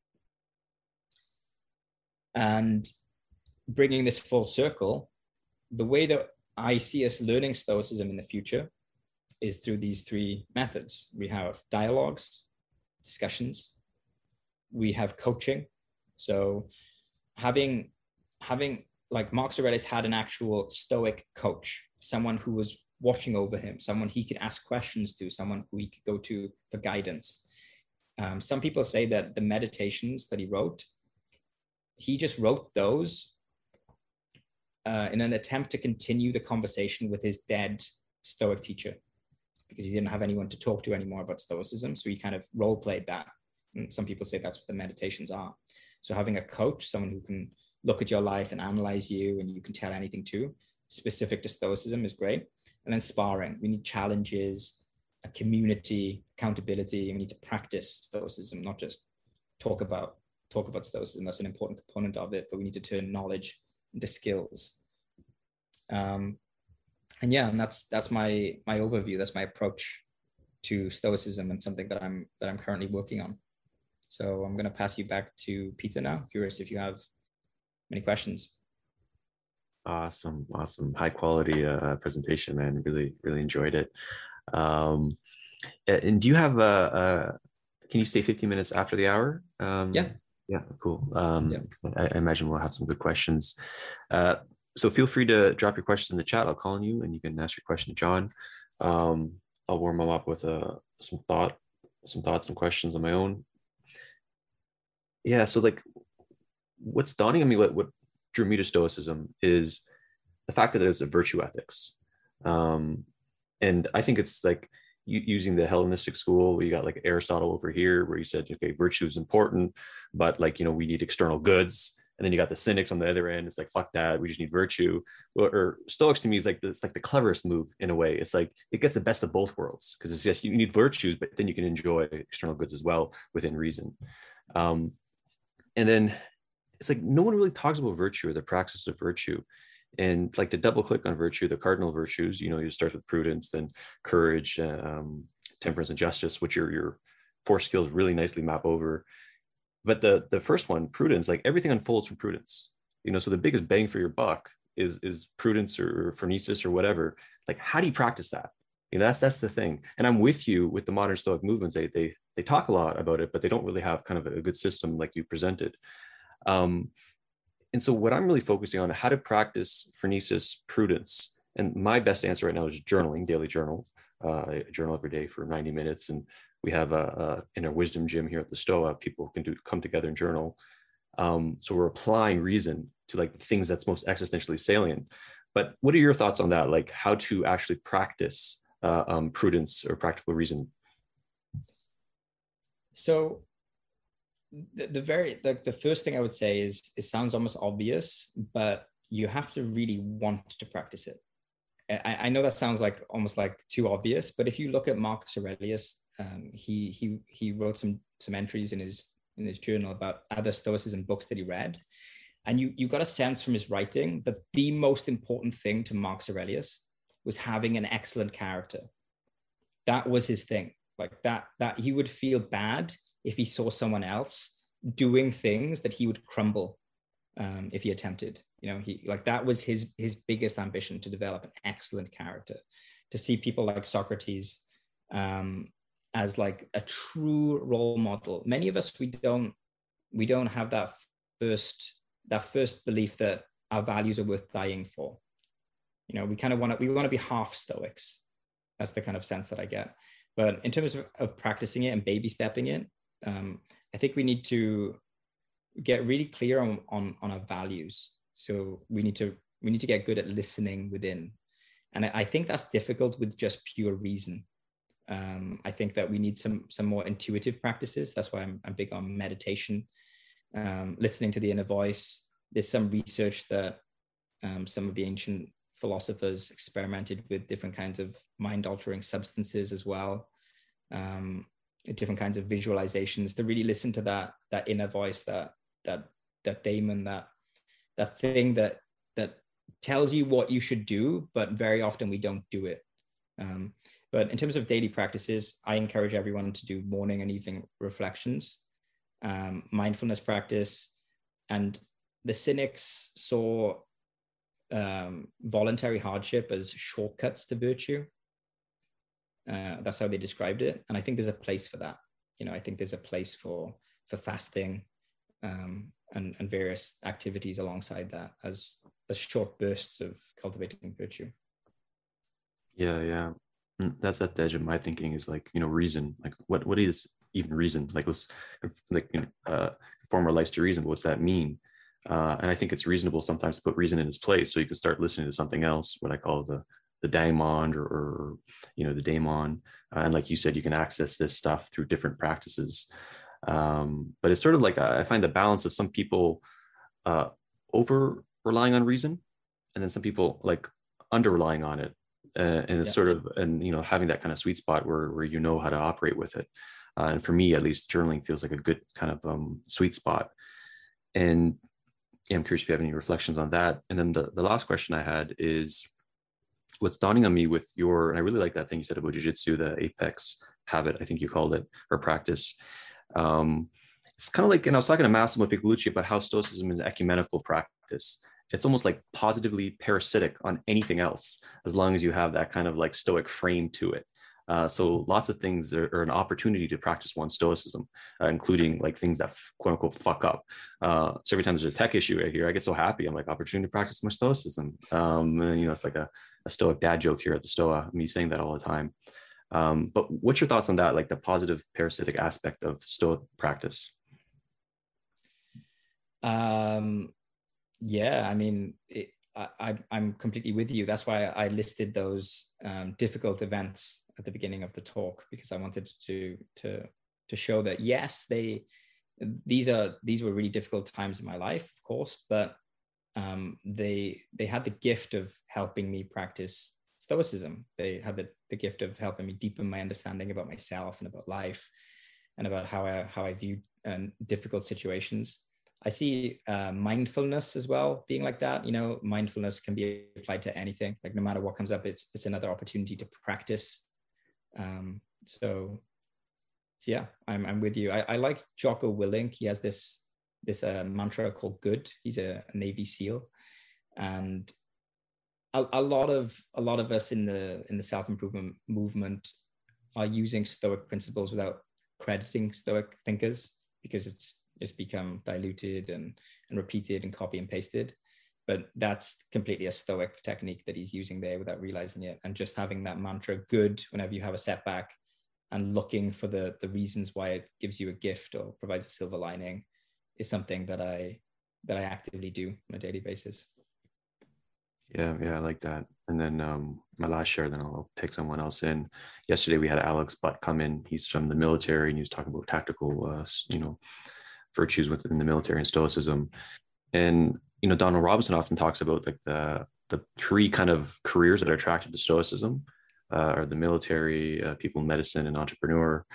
Speaker 1: And bringing this full circle, the way that I see us learning Stoicism in the future is through these 3 methods. We have dialogues, discussions, we have coaching. So having like Marcus Aurelius had an actual Stoic coach, someone who was watching over him, someone he could ask questions to, someone who he could go to for guidance. Some people say that the meditations that he wrote, he just wrote those in an attempt to continue the conversation with his dead Stoic teacher because he didn't have anyone to talk to anymore about Stoicism. So he kind of role played that. And some people say that's what the meditations are. So having a coach, someone who can look at your life and analyze you and you can tell anything to, specific to Stoicism, is great. And then sparring. We need challenges, a community, accountability. We need to practice Stoicism, not just talk about Stoicism. That's an important component of it, but we need to turn knowledge into skills. And that's my overview. That's my approach to Stoicism and something that I'm currently working on. So I'm going to pass you back to Peter now. Curious if you have any questions.
Speaker 2: Awesome. High quality presentation, man. Really enjoyed it. And do you have can you stay 15 minutes after the hour? Yeah, cool. I imagine we'll have some good questions. So feel free to drop your questions in the chat. I'll call on you and you can ask your question to John. I'll warm them up with some thoughts and questions of my own. Yeah, so like what's dawning on me, what drew me to Stoicism is the fact that it is a virtue ethics. And I think it's like using the Hellenistic school, where you got like Aristotle over here, where he said, okay, virtue is important, but like, we need external goods. And then you got the cynics on the other end. It's like, fuck that. We just need virtue. Or Stoics to me is like, it's like the cleverest move in a way. It's like, it gets the best of both worlds because it's just, you need virtues, but then you can enjoy external goods as well within reason. And then it's like, no one really talks about virtue or the practice of virtue. And like to double click on virtue, the cardinal virtues, you start with prudence, then courage, temperance and justice, which your 4 skills really nicely map over. But the first one, prudence, like everything unfolds from prudence, so the biggest bang for your buck is prudence or phronesis or whatever. Like, how do you practice that? That's the thing. And I'm with you with the modern Stoic movements. They talk a lot about it, but they don't really have kind of a good system like you presented. And so what I'm really focusing on, how to practice phronesis, prudence. And my best answer right now is journaling, daily journal. I journal every day for 90 minutes. And we have in our wisdom gym here at the Stoa, people can come together and journal. So we're applying reason to like the things that's most existentially salient. But what are your thoughts on that? Like how to actually practice prudence or practical reason?
Speaker 1: So the first thing I would say is, it sounds almost obvious, but you have to really want to practice it. I know that sounds like almost like too obvious, but if you look at Marcus Aurelius, he wrote some entries in his journal about other Stoicism books that he read, and you got a sense from his writing that the most important thing to Marcus Aurelius was having an excellent character. That was his thing. Like that he would feel bad if he saw someone else doing things that he would crumble if he attempted. That was his biggest ambition, to develop an excellent character, to see people like Socrates as like a true role model. Many of us, we don't have that first belief that our values are worth dying for. We kind of want to be half Stoics. That's the kind of sense that I get. But in terms of practicing it and baby stepping it, I think we need to get really clear on our values. So we need to get good at listening within. And I think that's difficult with just pure reason. I think that we need some more intuitive practices. That's why I'm big on meditation, listening to the inner voice. There's some research that some of the ancient philosophers experimented with different kinds of mind-altering substances as well, different kinds of visualizations, to really listen to that inner voice, that daemon, that thing that tells you what you should do, but very often we don't do it. But in terms of daily practices, I encourage everyone to do morning and evening reflections, mindfulness practice. And the Cynics saw voluntary hardship as shortcuts to virtue. That's how they described it. And I think there's a place for that. I think there's a place for fasting and various activities alongside that as short bursts of cultivating virtue.
Speaker 2: Yeah. That's at the edge of my thinking is like, reason. Like what is even reason? Like let's form our lives to reason. But what's that mean? And I think it's reasonable sometimes to put reason in its place, so you can start listening to something else, what I call the the daimon or the daemon. And like you said, you can access this stuff through different practices. But it's sort of like I find the balance of some people over relying on reason, and then some people like under relying on it. And it's sort of, and having that kind of sweet spot where you know how to operate with it. And for me, at least, journaling feels like a good kind of sweet spot. And yeah, I'm curious if you have any reflections on that. And then the last question I had is, what's dawning on me with and I really like that thing you said about jujitsu, the apex habit, I think you called it, or practice. It's kind of like, and I was talking to Massimo Piccolucci about how Stoicism is an ecumenical practice. It's almost like positively parasitic on anything else, as long as you have that kind of like Stoic frame to it. So lots of things are an opportunity to practice one's Stoicism, including like things that quote unquote fuck up. So every time there's a tech issue here, I get so happy. I'm like, opportunity to practice my Stoicism. And it's like a Stoic dad joke here at the Stoa, me saying that all the time. But what's your thoughts on that, like the positive parasitic aspect of Stoic practice?
Speaker 1: Yeah, I mean, I'm completely with you. That's why I listed those difficult events at the beginning of the talk, because I wanted to show that yes, these were really difficult times in my life, of course, but they had the gift of helping me practice Stoicism. They had the gift of helping me deepen my understanding about myself and about life, and about how I view difficult situations. I see mindfulness as well being like that. Mindfulness can be applied to anything. Like no matter what comes up, it's another opportunity to practice. So yeah, I'm with you. I like Jocko Willink. He has this mantra called "Good." He's a Navy SEAL, and a lot of us in the self-improvement movement are using Stoic principles without crediting Stoic thinkers, because it's become diluted and repeated and copy and pasted. But that's completely a Stoic technique that he's using there without realizing it. And just having that mantra "good" whenever you have a setback, and looking for the reasons why it gives you a gift or provides a silver lining, is something that I actively do on a daily basis.
Speaker 2: Yeah, I like that. And then my last share, then I'll take someone else in. Yesterday we had Alex Butt come in. He's from the military, and he was talking about tactical, virtues within the military and Stoicism. And Donald Robinson often talks about like the three kind of careers that are attracted to Stoicism, are the military, people in medicine, and entrepreneur.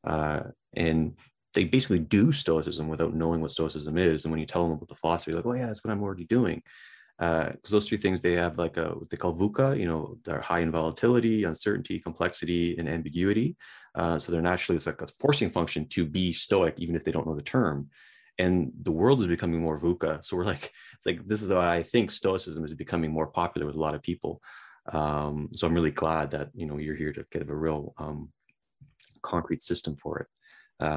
Speaker 2: And they basically do Stoicism without knowing what Stoicism is. And when you tell them about the philosophy, like, oh yeah, that's what I'm already doing. Because those three things, they have like what they call VUCA, they're high in volatility, uncertainty, complexity, and ambiguity. So they're naturally, it's like a forcing function to be Stoic, even if they don't know the term. And the world is becoming more VUCA. So it's like, this is why I think Stoicism is becoming more popular with a lot of people. So I'm really glad that, you're here to get a real concrete system for it.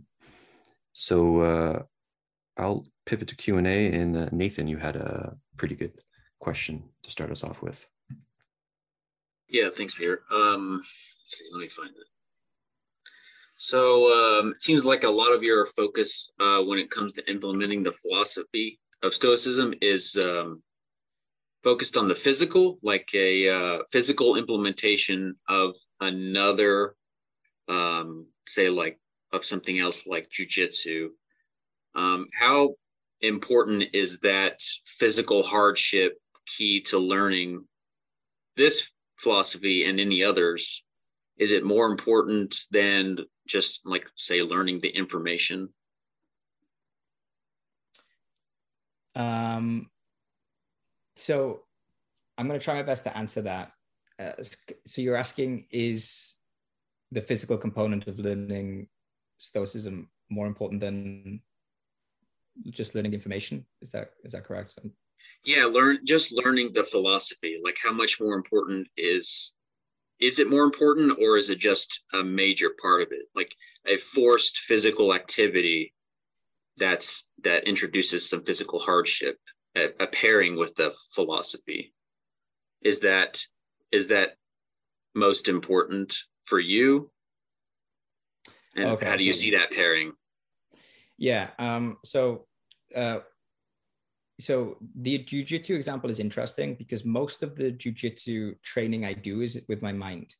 Speaker 2: So I'll pivot to Q&A, and Nathan, you had a pretty good question to start us off with.
Speaker 3: Yeah, thanks, Peter. Let's see, let me find it. So it seems like a lot of your focus when it comes to implementing the philosophy of Stoicism is focused on the physical, like a physical implementation of another, say, like of something else like jujitsu. How important is that physical hardship key to learning this philosophy and any others? Is it more important than just like, say, learning the information?
Speaker 1: So I'm going to try my best to answer that. So you're asking, is the physical component of learning Stoicism more important than just learning information? Is that correct?
Speaker 3: Yeah, learning the philosophy. Like, how much more important is it more important, or is it just a major part of it? Like a forced physical activity that introduces some physical hardship, a pairing with the philosophy. Is that most important for you? And okay, how do you see that pairing?
Speaker 1: Yeah. So so the jujitsu example is interesting because most of the jujitsu training I do is with my mind.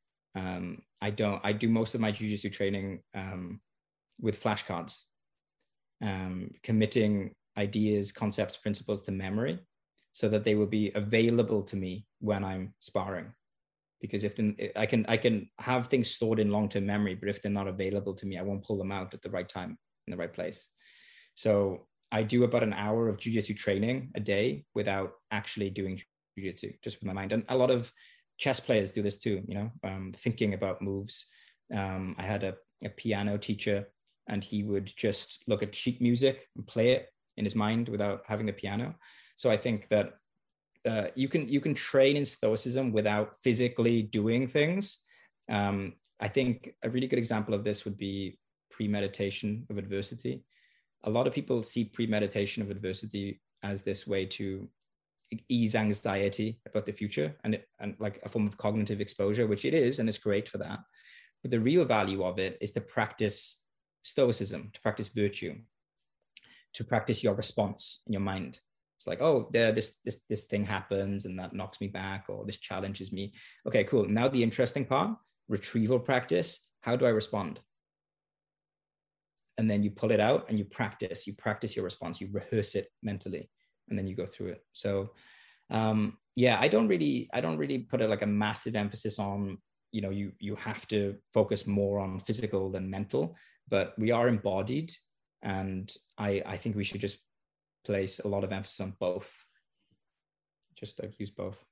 Speaker 1: I do most of my jujitsu training with flashcards, committing ideas, concepts, principles to memory so that they will be available to me when I'm sparring. Because if I can have things stored in long-term memory, but if they're not available to me, I won't pull them out at the right time in the right place. So I do about an hour of jujitsu training a day without actually doing jujitsu, just with my mind. And a lot of chess players do this too, thinking about moves. I had a piano teacher, and he would just look at sheet music and play it in his mind without having the piano. So I think that you can train in stoicism without physically doing things. I think a really good example of this would be premeditation of adversity. A lot of people see premeditation of adversity as this way to ease anxiety about the future and like a form of cognitive exposure, which it is, and it's great for that. But the real value of it is to practice stoicism, to practice virtue, to practice your response in your mind. It's like, oh, this thing happens and that knocks me back, or this challenges me. Okay, cool. Now the interesting part, retrieval practice. How do I respond? And then you pull it out and you practice your response, you rehearse it mentally, and then you go through it. So I don't really put like a massive emphasis on, you have to focus more on physical than mental, but we are embodied. And I think we should just place a lot of emphasis on both. Just use both.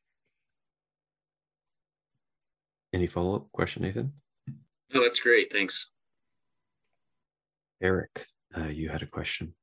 Speaker 2: Any follow-up question, Nathan?
Speaker 3: No, that's great. Thanks.
Speaker 2: Eric, you had a question.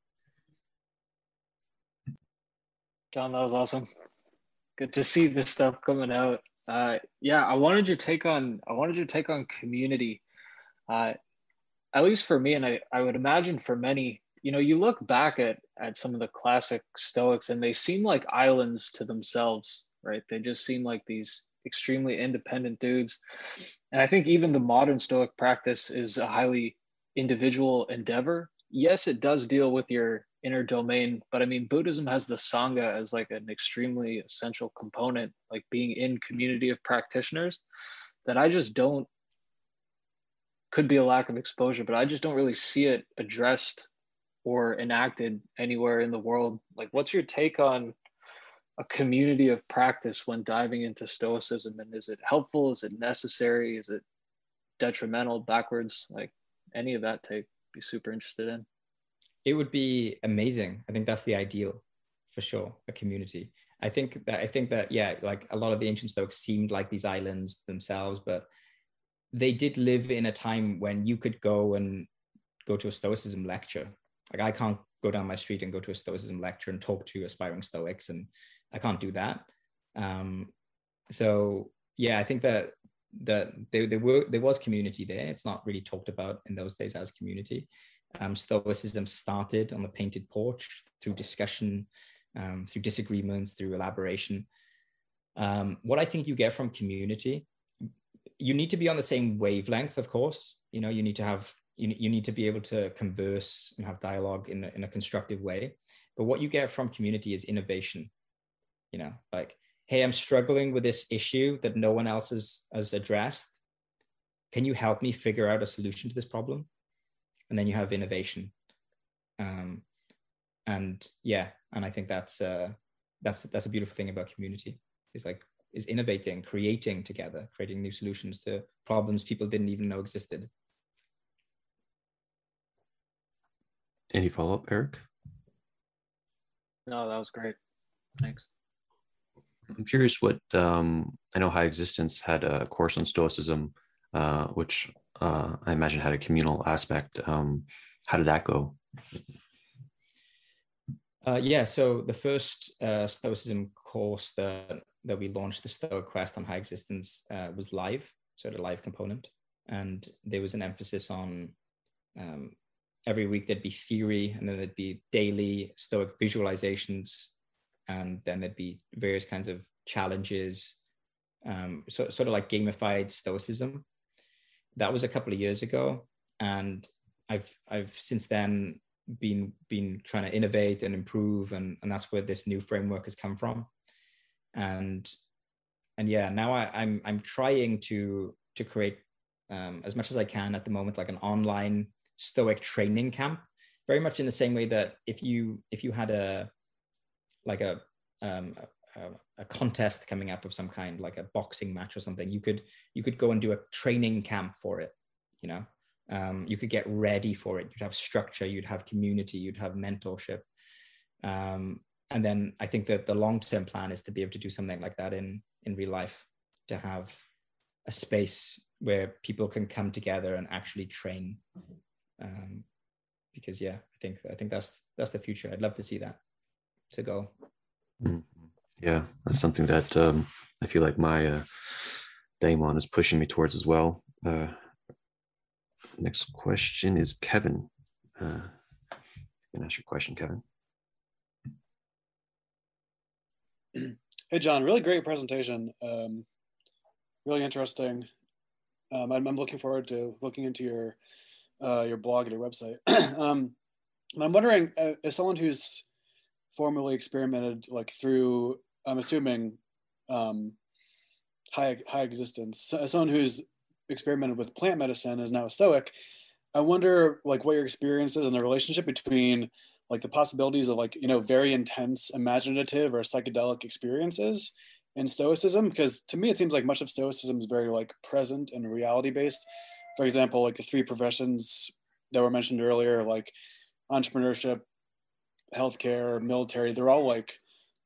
Speaker 4: John, that was awesome. Good to see this stuff coming out. I wanted your take on community. At least for me, and I would imagine for many, you look back at some of the classic Stoics and they seem like islands to themselves, right? They just seem like these extremely independent dudes. And I think even the modern Stoic practice is a highly individual endeavor. Yes, it does deal with your inner domain, but I mean, Buddhism has the Sangha as like an extremely essential component, like being in community of practitioners, that I just don't, could be a lack of exposure, but I just don't really see it addressed or enacted anywhere in the world. Like, what's your take on a community of practice when diving into Stoicism? And is it helpful? Is it necessary? Is it detrimental, backwards? Like, any of that take, be super interested in.
Speaker 1: It would be amazing. I think that's the ideal, for sure, a community. I think that yeah, like a lot of the ancient Stoics seemed like these islands themselves, but they did live in a time when you could go to a Stoicism lecture. Like, I can't go down my street and go to a Stoicism lecture and talk to aspiring Stoics, and I can't do that. So yeah, I think that there was community there. It's not really talked about in those days as community. Stoicism started on the painted porch through discussion, through disagreements, through elaboration. What I think you get from community, you need to be on the same wavelength, of course. You need to be able to converse and have dialogue in a constructive way. But what you get from community is innovation. Like, hey, I'm struggling with this issue that no one else has addressed. Can you help me figure out a solution to this problem? And then you have innovation. And I think that's a beautiful thing about community. Is innovating, creating together, creating new solutions to problems people didn't even know existed.
Speaker 2: Any follow-up, Eric?
Speaker 4: No, that was great. Thanks.
Speaker 2: I'm curious what, I know High Existence had a course on Stoicism, which I imagine had a communal aspect. How did that go?
Speaker 1: So the first Stoicism course that we launched, the Stoic Quest on High Existence, was live, so it had a live component. And there was an emphasis on every week there'd be theory, and then there'd be daily Stoic visualizations, and then there'd be various kinds of challenges, sort of like gamified Stoicism. That was a couple of years ago, and I've since then been trying to innovate and improve, and that's where this new framework has come from. And yeah, now I'm trying to create as much as I can at the moment, like an online Stoic training camp, very much in the same way that if you had a contest coming up of some kind, like a boxing match or something, you could go and do a training camp for it. You could get ready for it. You'd have structure, you'd have community, you'd have mentorship. And then I think that the long-term plan is to be able to do something like that in real life, to have a space where people can come together and actually train. Because I think that's the future. I'd love to see that to go.
Speaker 2: Yeah, that's something that I feel like my daemon is pushing me towards as well. Next question is Kevin. You can ask your question, Kevin.
Speaker 5: Hey, John, really great presentation. Really interesting. I'm looking forward to looking into your blog and your website. I'm wondering, as someone who's formally experimented like through, I'm assuming, high existence, as someone who's experimented with plant medicine, is now a Stoic, I wonder like what your experience is and the relationship between like the possibilities of like, very intense imaginative or psychedelic experiences in Stoicism, because to me it seems like much of Stoicism is very like present and reality based. For example, like the three professions that were mentioned earlier, like entrepreneurship, healthcare, military, they're all like,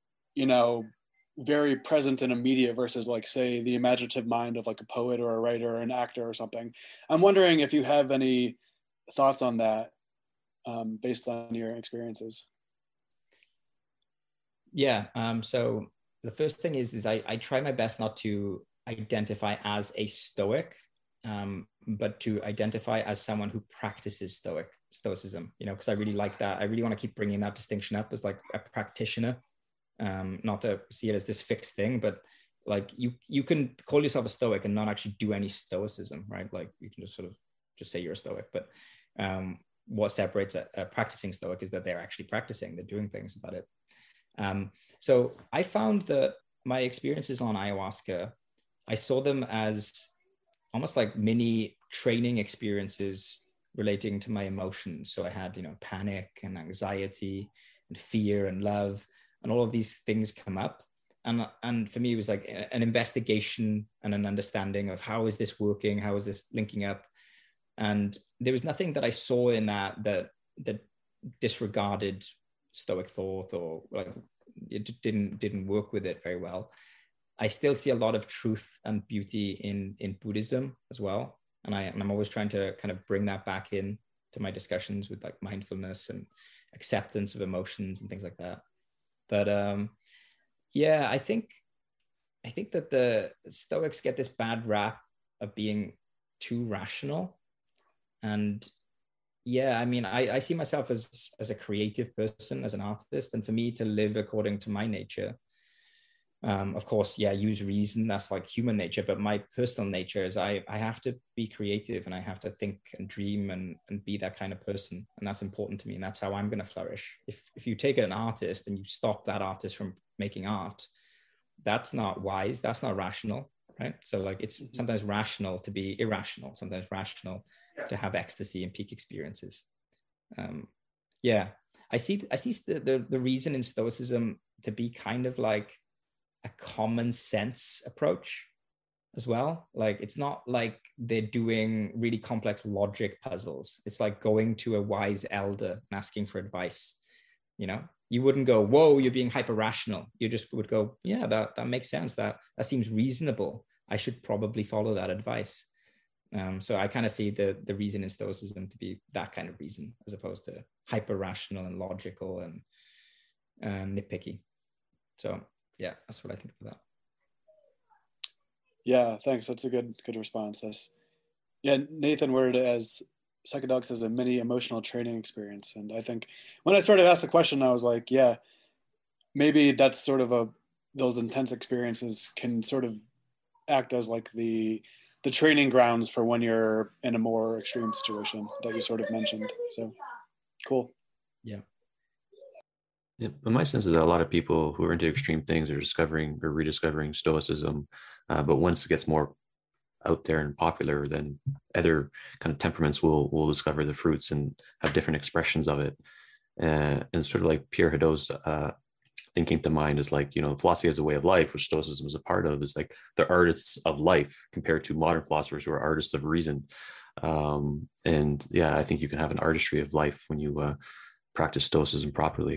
Speaker 5: very present and immediate versus like, say, the imaginative mind of like a poet or a writer or an actor or something. I'm wondering if you have any thoughts on that based on your experiences.
Speaker 1: Yeah. So the first thing is I try my best not to identify as a Stoic, but to identify as someone who practices Stoicism, because I really like that. I really want to keep bringing that distinction up as like a practitioner, not to see it as this fixed thing, but like you can call yourself a Stoic and not actually do any Stoicism, right? Like you can just sort of just say you're a Stoic, but what separates a practicing Stoic is that they're actually practicing, they're doing things about it. So I found that my experiences on ayahuasca, I saw them as almost like mini training experiences relating to my emotions. So I had, panic and anxiety and fear and love, and all of these things come up. And for me, it was like an investigation and an understanding of how is this working? How is this linking up? And there was nothing that I saw in that disregarded Stoic thought, or like it didn't work with it very well. I still see a lot of truth and beauty in Buddhism as well. And I'm always trying to kind of bring that back in to my discussions with like mindfulness and acceptance of emotions and things like that. But I think that the Stoics get this bad rap of being too rational. And I see myself as a creative person, as an artist, and for me to live according to my nature, of course, use reason, that's like human nature, but my personal nature is I have to be creative, and I have to think and dream and be that kind of person. And that's important to me, and that's how I'm going to flourish. If you take an artist and you stop that artist from making art, that's not wise, that's not rational, right? So like it's sometimes rational to be irrational, sometimes rational to have ecstasy and peak experiences. I see the reason in Stoicism to be kind of like a common sense approach as well. Like it's not like they're doing really complex logic puzzles. It's like going to a wise elder and asking for advice. You wouldn't go, whoa, you're being hyper rational. You just would go, yeah, that makes sense. That seems reasonable. I should probably follow that advice. So I kind of see the reason in Stoicism to be that kind of reason, as opposed to hyper rational and logical and nitpicky. So yeah, that's what I think about that.
Speaker 5: Yeah, thanks. That's a good response. Nathan worded it as psychedelics as a mini emotional training experience. And I think when I sort of asked the question, I was like, yeah, maybe that's sort of those intense experiences can sort of act as like the training grounds for when you're in a more extreme situation that you sort of mentioned. So cool.
Speaker 1: Yeah.
Speaker 2: Yeah, but my sense is that a lot of people who are into extreme things are discovering or rediscovering Stoicism. But once it gets more out there and popular, then other kind of temperaments will discover the fruits and have different expressions of it. And sort of like Pierre Hadot's thing came to mind is like, philosophy as a way of life, which Stoicism is a part of, is like the artists of life compared to modern philosophers who are artists of reason. And yeah, I think you can have an artistry of life when you practice Stoicism properly.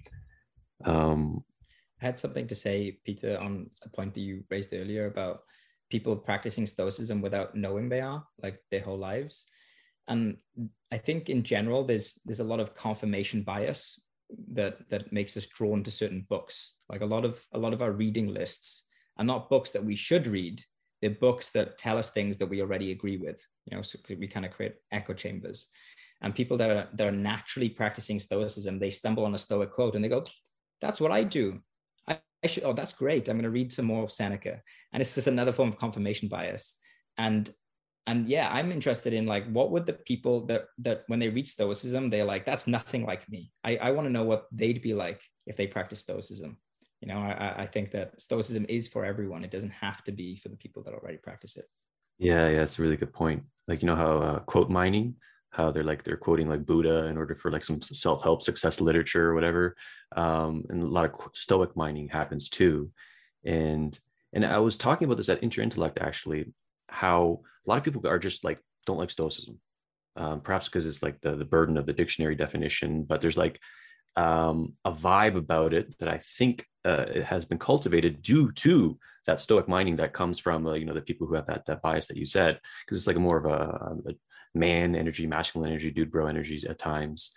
Speaker 1: I had something to say, Peter, on a point that you raised earlier about people practicing Stoicism without knowing they are, like their whole lives. And I think in general, there's a lot of confirmation bias that makes us drawn to certain books. Like a lot of our reading lists are not books that we should read. They're books that tell us things that we already agree with, so we kind of create echo chambers. And people that are naturally practicing Stoicism, they stumble on a Stoic quote and they go, that's what I do. I should, oh, that's great. I'm going to read some more of Seneca. And it's just another form of confirmation bias. And yeah, I'm interested in like, what would the people that when they read Stoicism, they're like, that's nothing like me. I want to know what they'd be like if they practice Stoicism. I think that Stoicism is for everyone. It doesn't have to be for the people that already practice it. Yeah,
Speaker 2: it's a really good point. Like, how quote mining, how they're quoting like Buddha in order for like some self-help success literature or whatever. And a lot of Stoic mining happens too. And I was talking about this at Interintellect, actually, how a lot of people are just like, don't like Stoicism. Perhaps because it's like the burden of the dictionary definition, but there's like a vibe about it that I think it has been cultivated due to that Stoic mining that comes from the people who have that bias that you said, because it's like a more of a man energy, masculine energy, dude bro energies at times.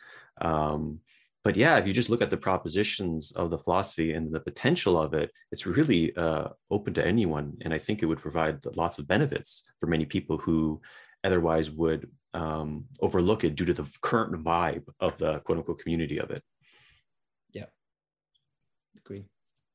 Speaker 2: But yeah, if you just look at the propositions of the philosophy and the potential of it, it's really open to anyone, and I think it would provide lots of benefits for many people who otherwise would overlook it due to the current vibe of the quote unquote community of it.
Speaker 1: Yeah, agree.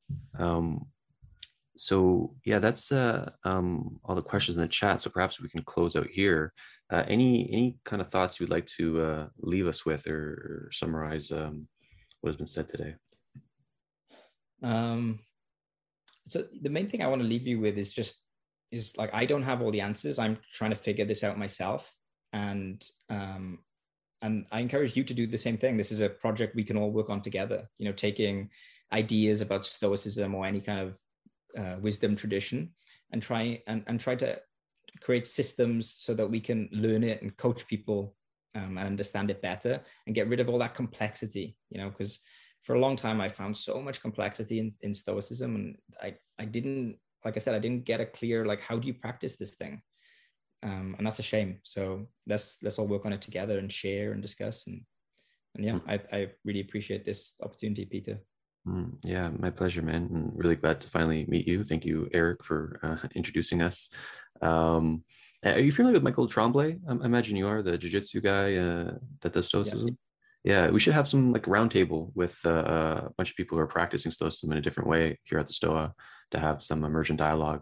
Speaker 2: So yeah, that's all the questions in the chat. So perhaps we can close out here. Any kind of thoughts you'd like to leave us with or summarize what has been said today?
Speaker 1: So the main thing I want to leave you with is like, I don't have all the answers. I'm trying to figure this out myself. And I encourage you to do the same thing. This is a project we can all work on together, taking ideas about Stoicism or any kind of wisdom tradition and try to create systems so that we can learn it and coach people and understand it better and get rid of all that complexity, because for a long time I found so much complexity in Stoicism, and I didn't, like I said, I didn't get a clear, like, how do you practice this thing? And that's a shame. So let's all work on it together and share and discuss. And yeah, I really appreciate this opportunity, Peter.
Speaker 2: Yeah, my pleasure, man. I'm really glad to finally meet you. Thank you, Eric, for introducing us. Are you familiar with Michael Tremblay? I imagine you are, the jiu-jitsu guy that does Stoicism. Yeah, we should have some like roundtable with a bunch of people who are practicing Stoicism in a different way here at the Stoa to have some emergent dialogue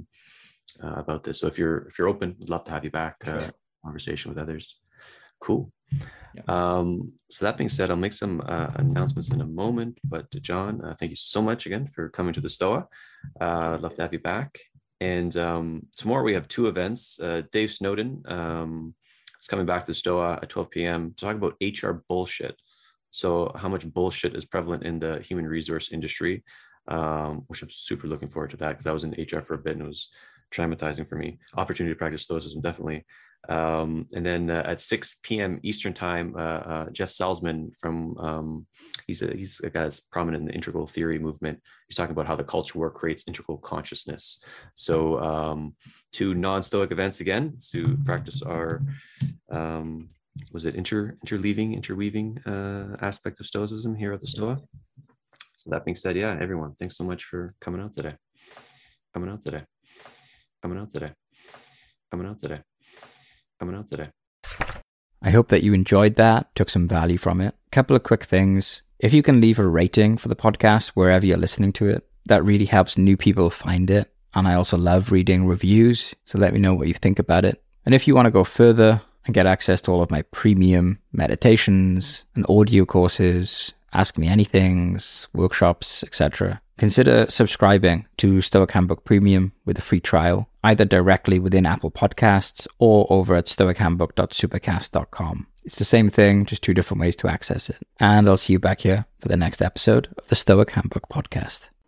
Speaker 2: about this. So if you're open, we'd love to have you back. Sure. Conversation with others. Cool. Yeah. So that being said, I'll make some announcements in a moment. But John, thank you so much again for coming to the Stoa. I'd love to have you back. And tomorrow we have two events. Dave Snowden is coming back to the Stoa at 12 p.m. to talk about HR bullshit. So how much bullshit is prevalent in the human resource industry, which I'm super looking forward to that, because I was in HR for a bit and it was traumatizing for me. Opportunity to practice Stoicism, definitely. And then at 6 p.m. Eastern time, Jeff Salzman from, he's a guy that's prominent in the integral theory movement. He's talking about how the culture war creates integral consciousness. So two non-Stoic events again to practice our, was it interweaving aspect of Stoicism here at the Stoa. So that being said, yeah, everyone, thanks so much for coming out today.
Speaker 1: I hope that you enjoyed that, took some value from it. Couple of quick things. If you can leave a rating for the podcast wherever you're listening to it, that really helps new people find it. And I also love reading reviews, so let me know what you think about it. And if you want to go further, and get access to all of my premium meditations and audio courses, Ask Me Anythings, workshops, etc., consider subscribing to Stoic Handbook Premium with a free trial, either directly within Apple Podcasts or over at stoichandbook.supercast.com. It's the same thing, just 2 different ways to access it. And I'll see you back here for the next episode of the Stoic Handbook Podcast.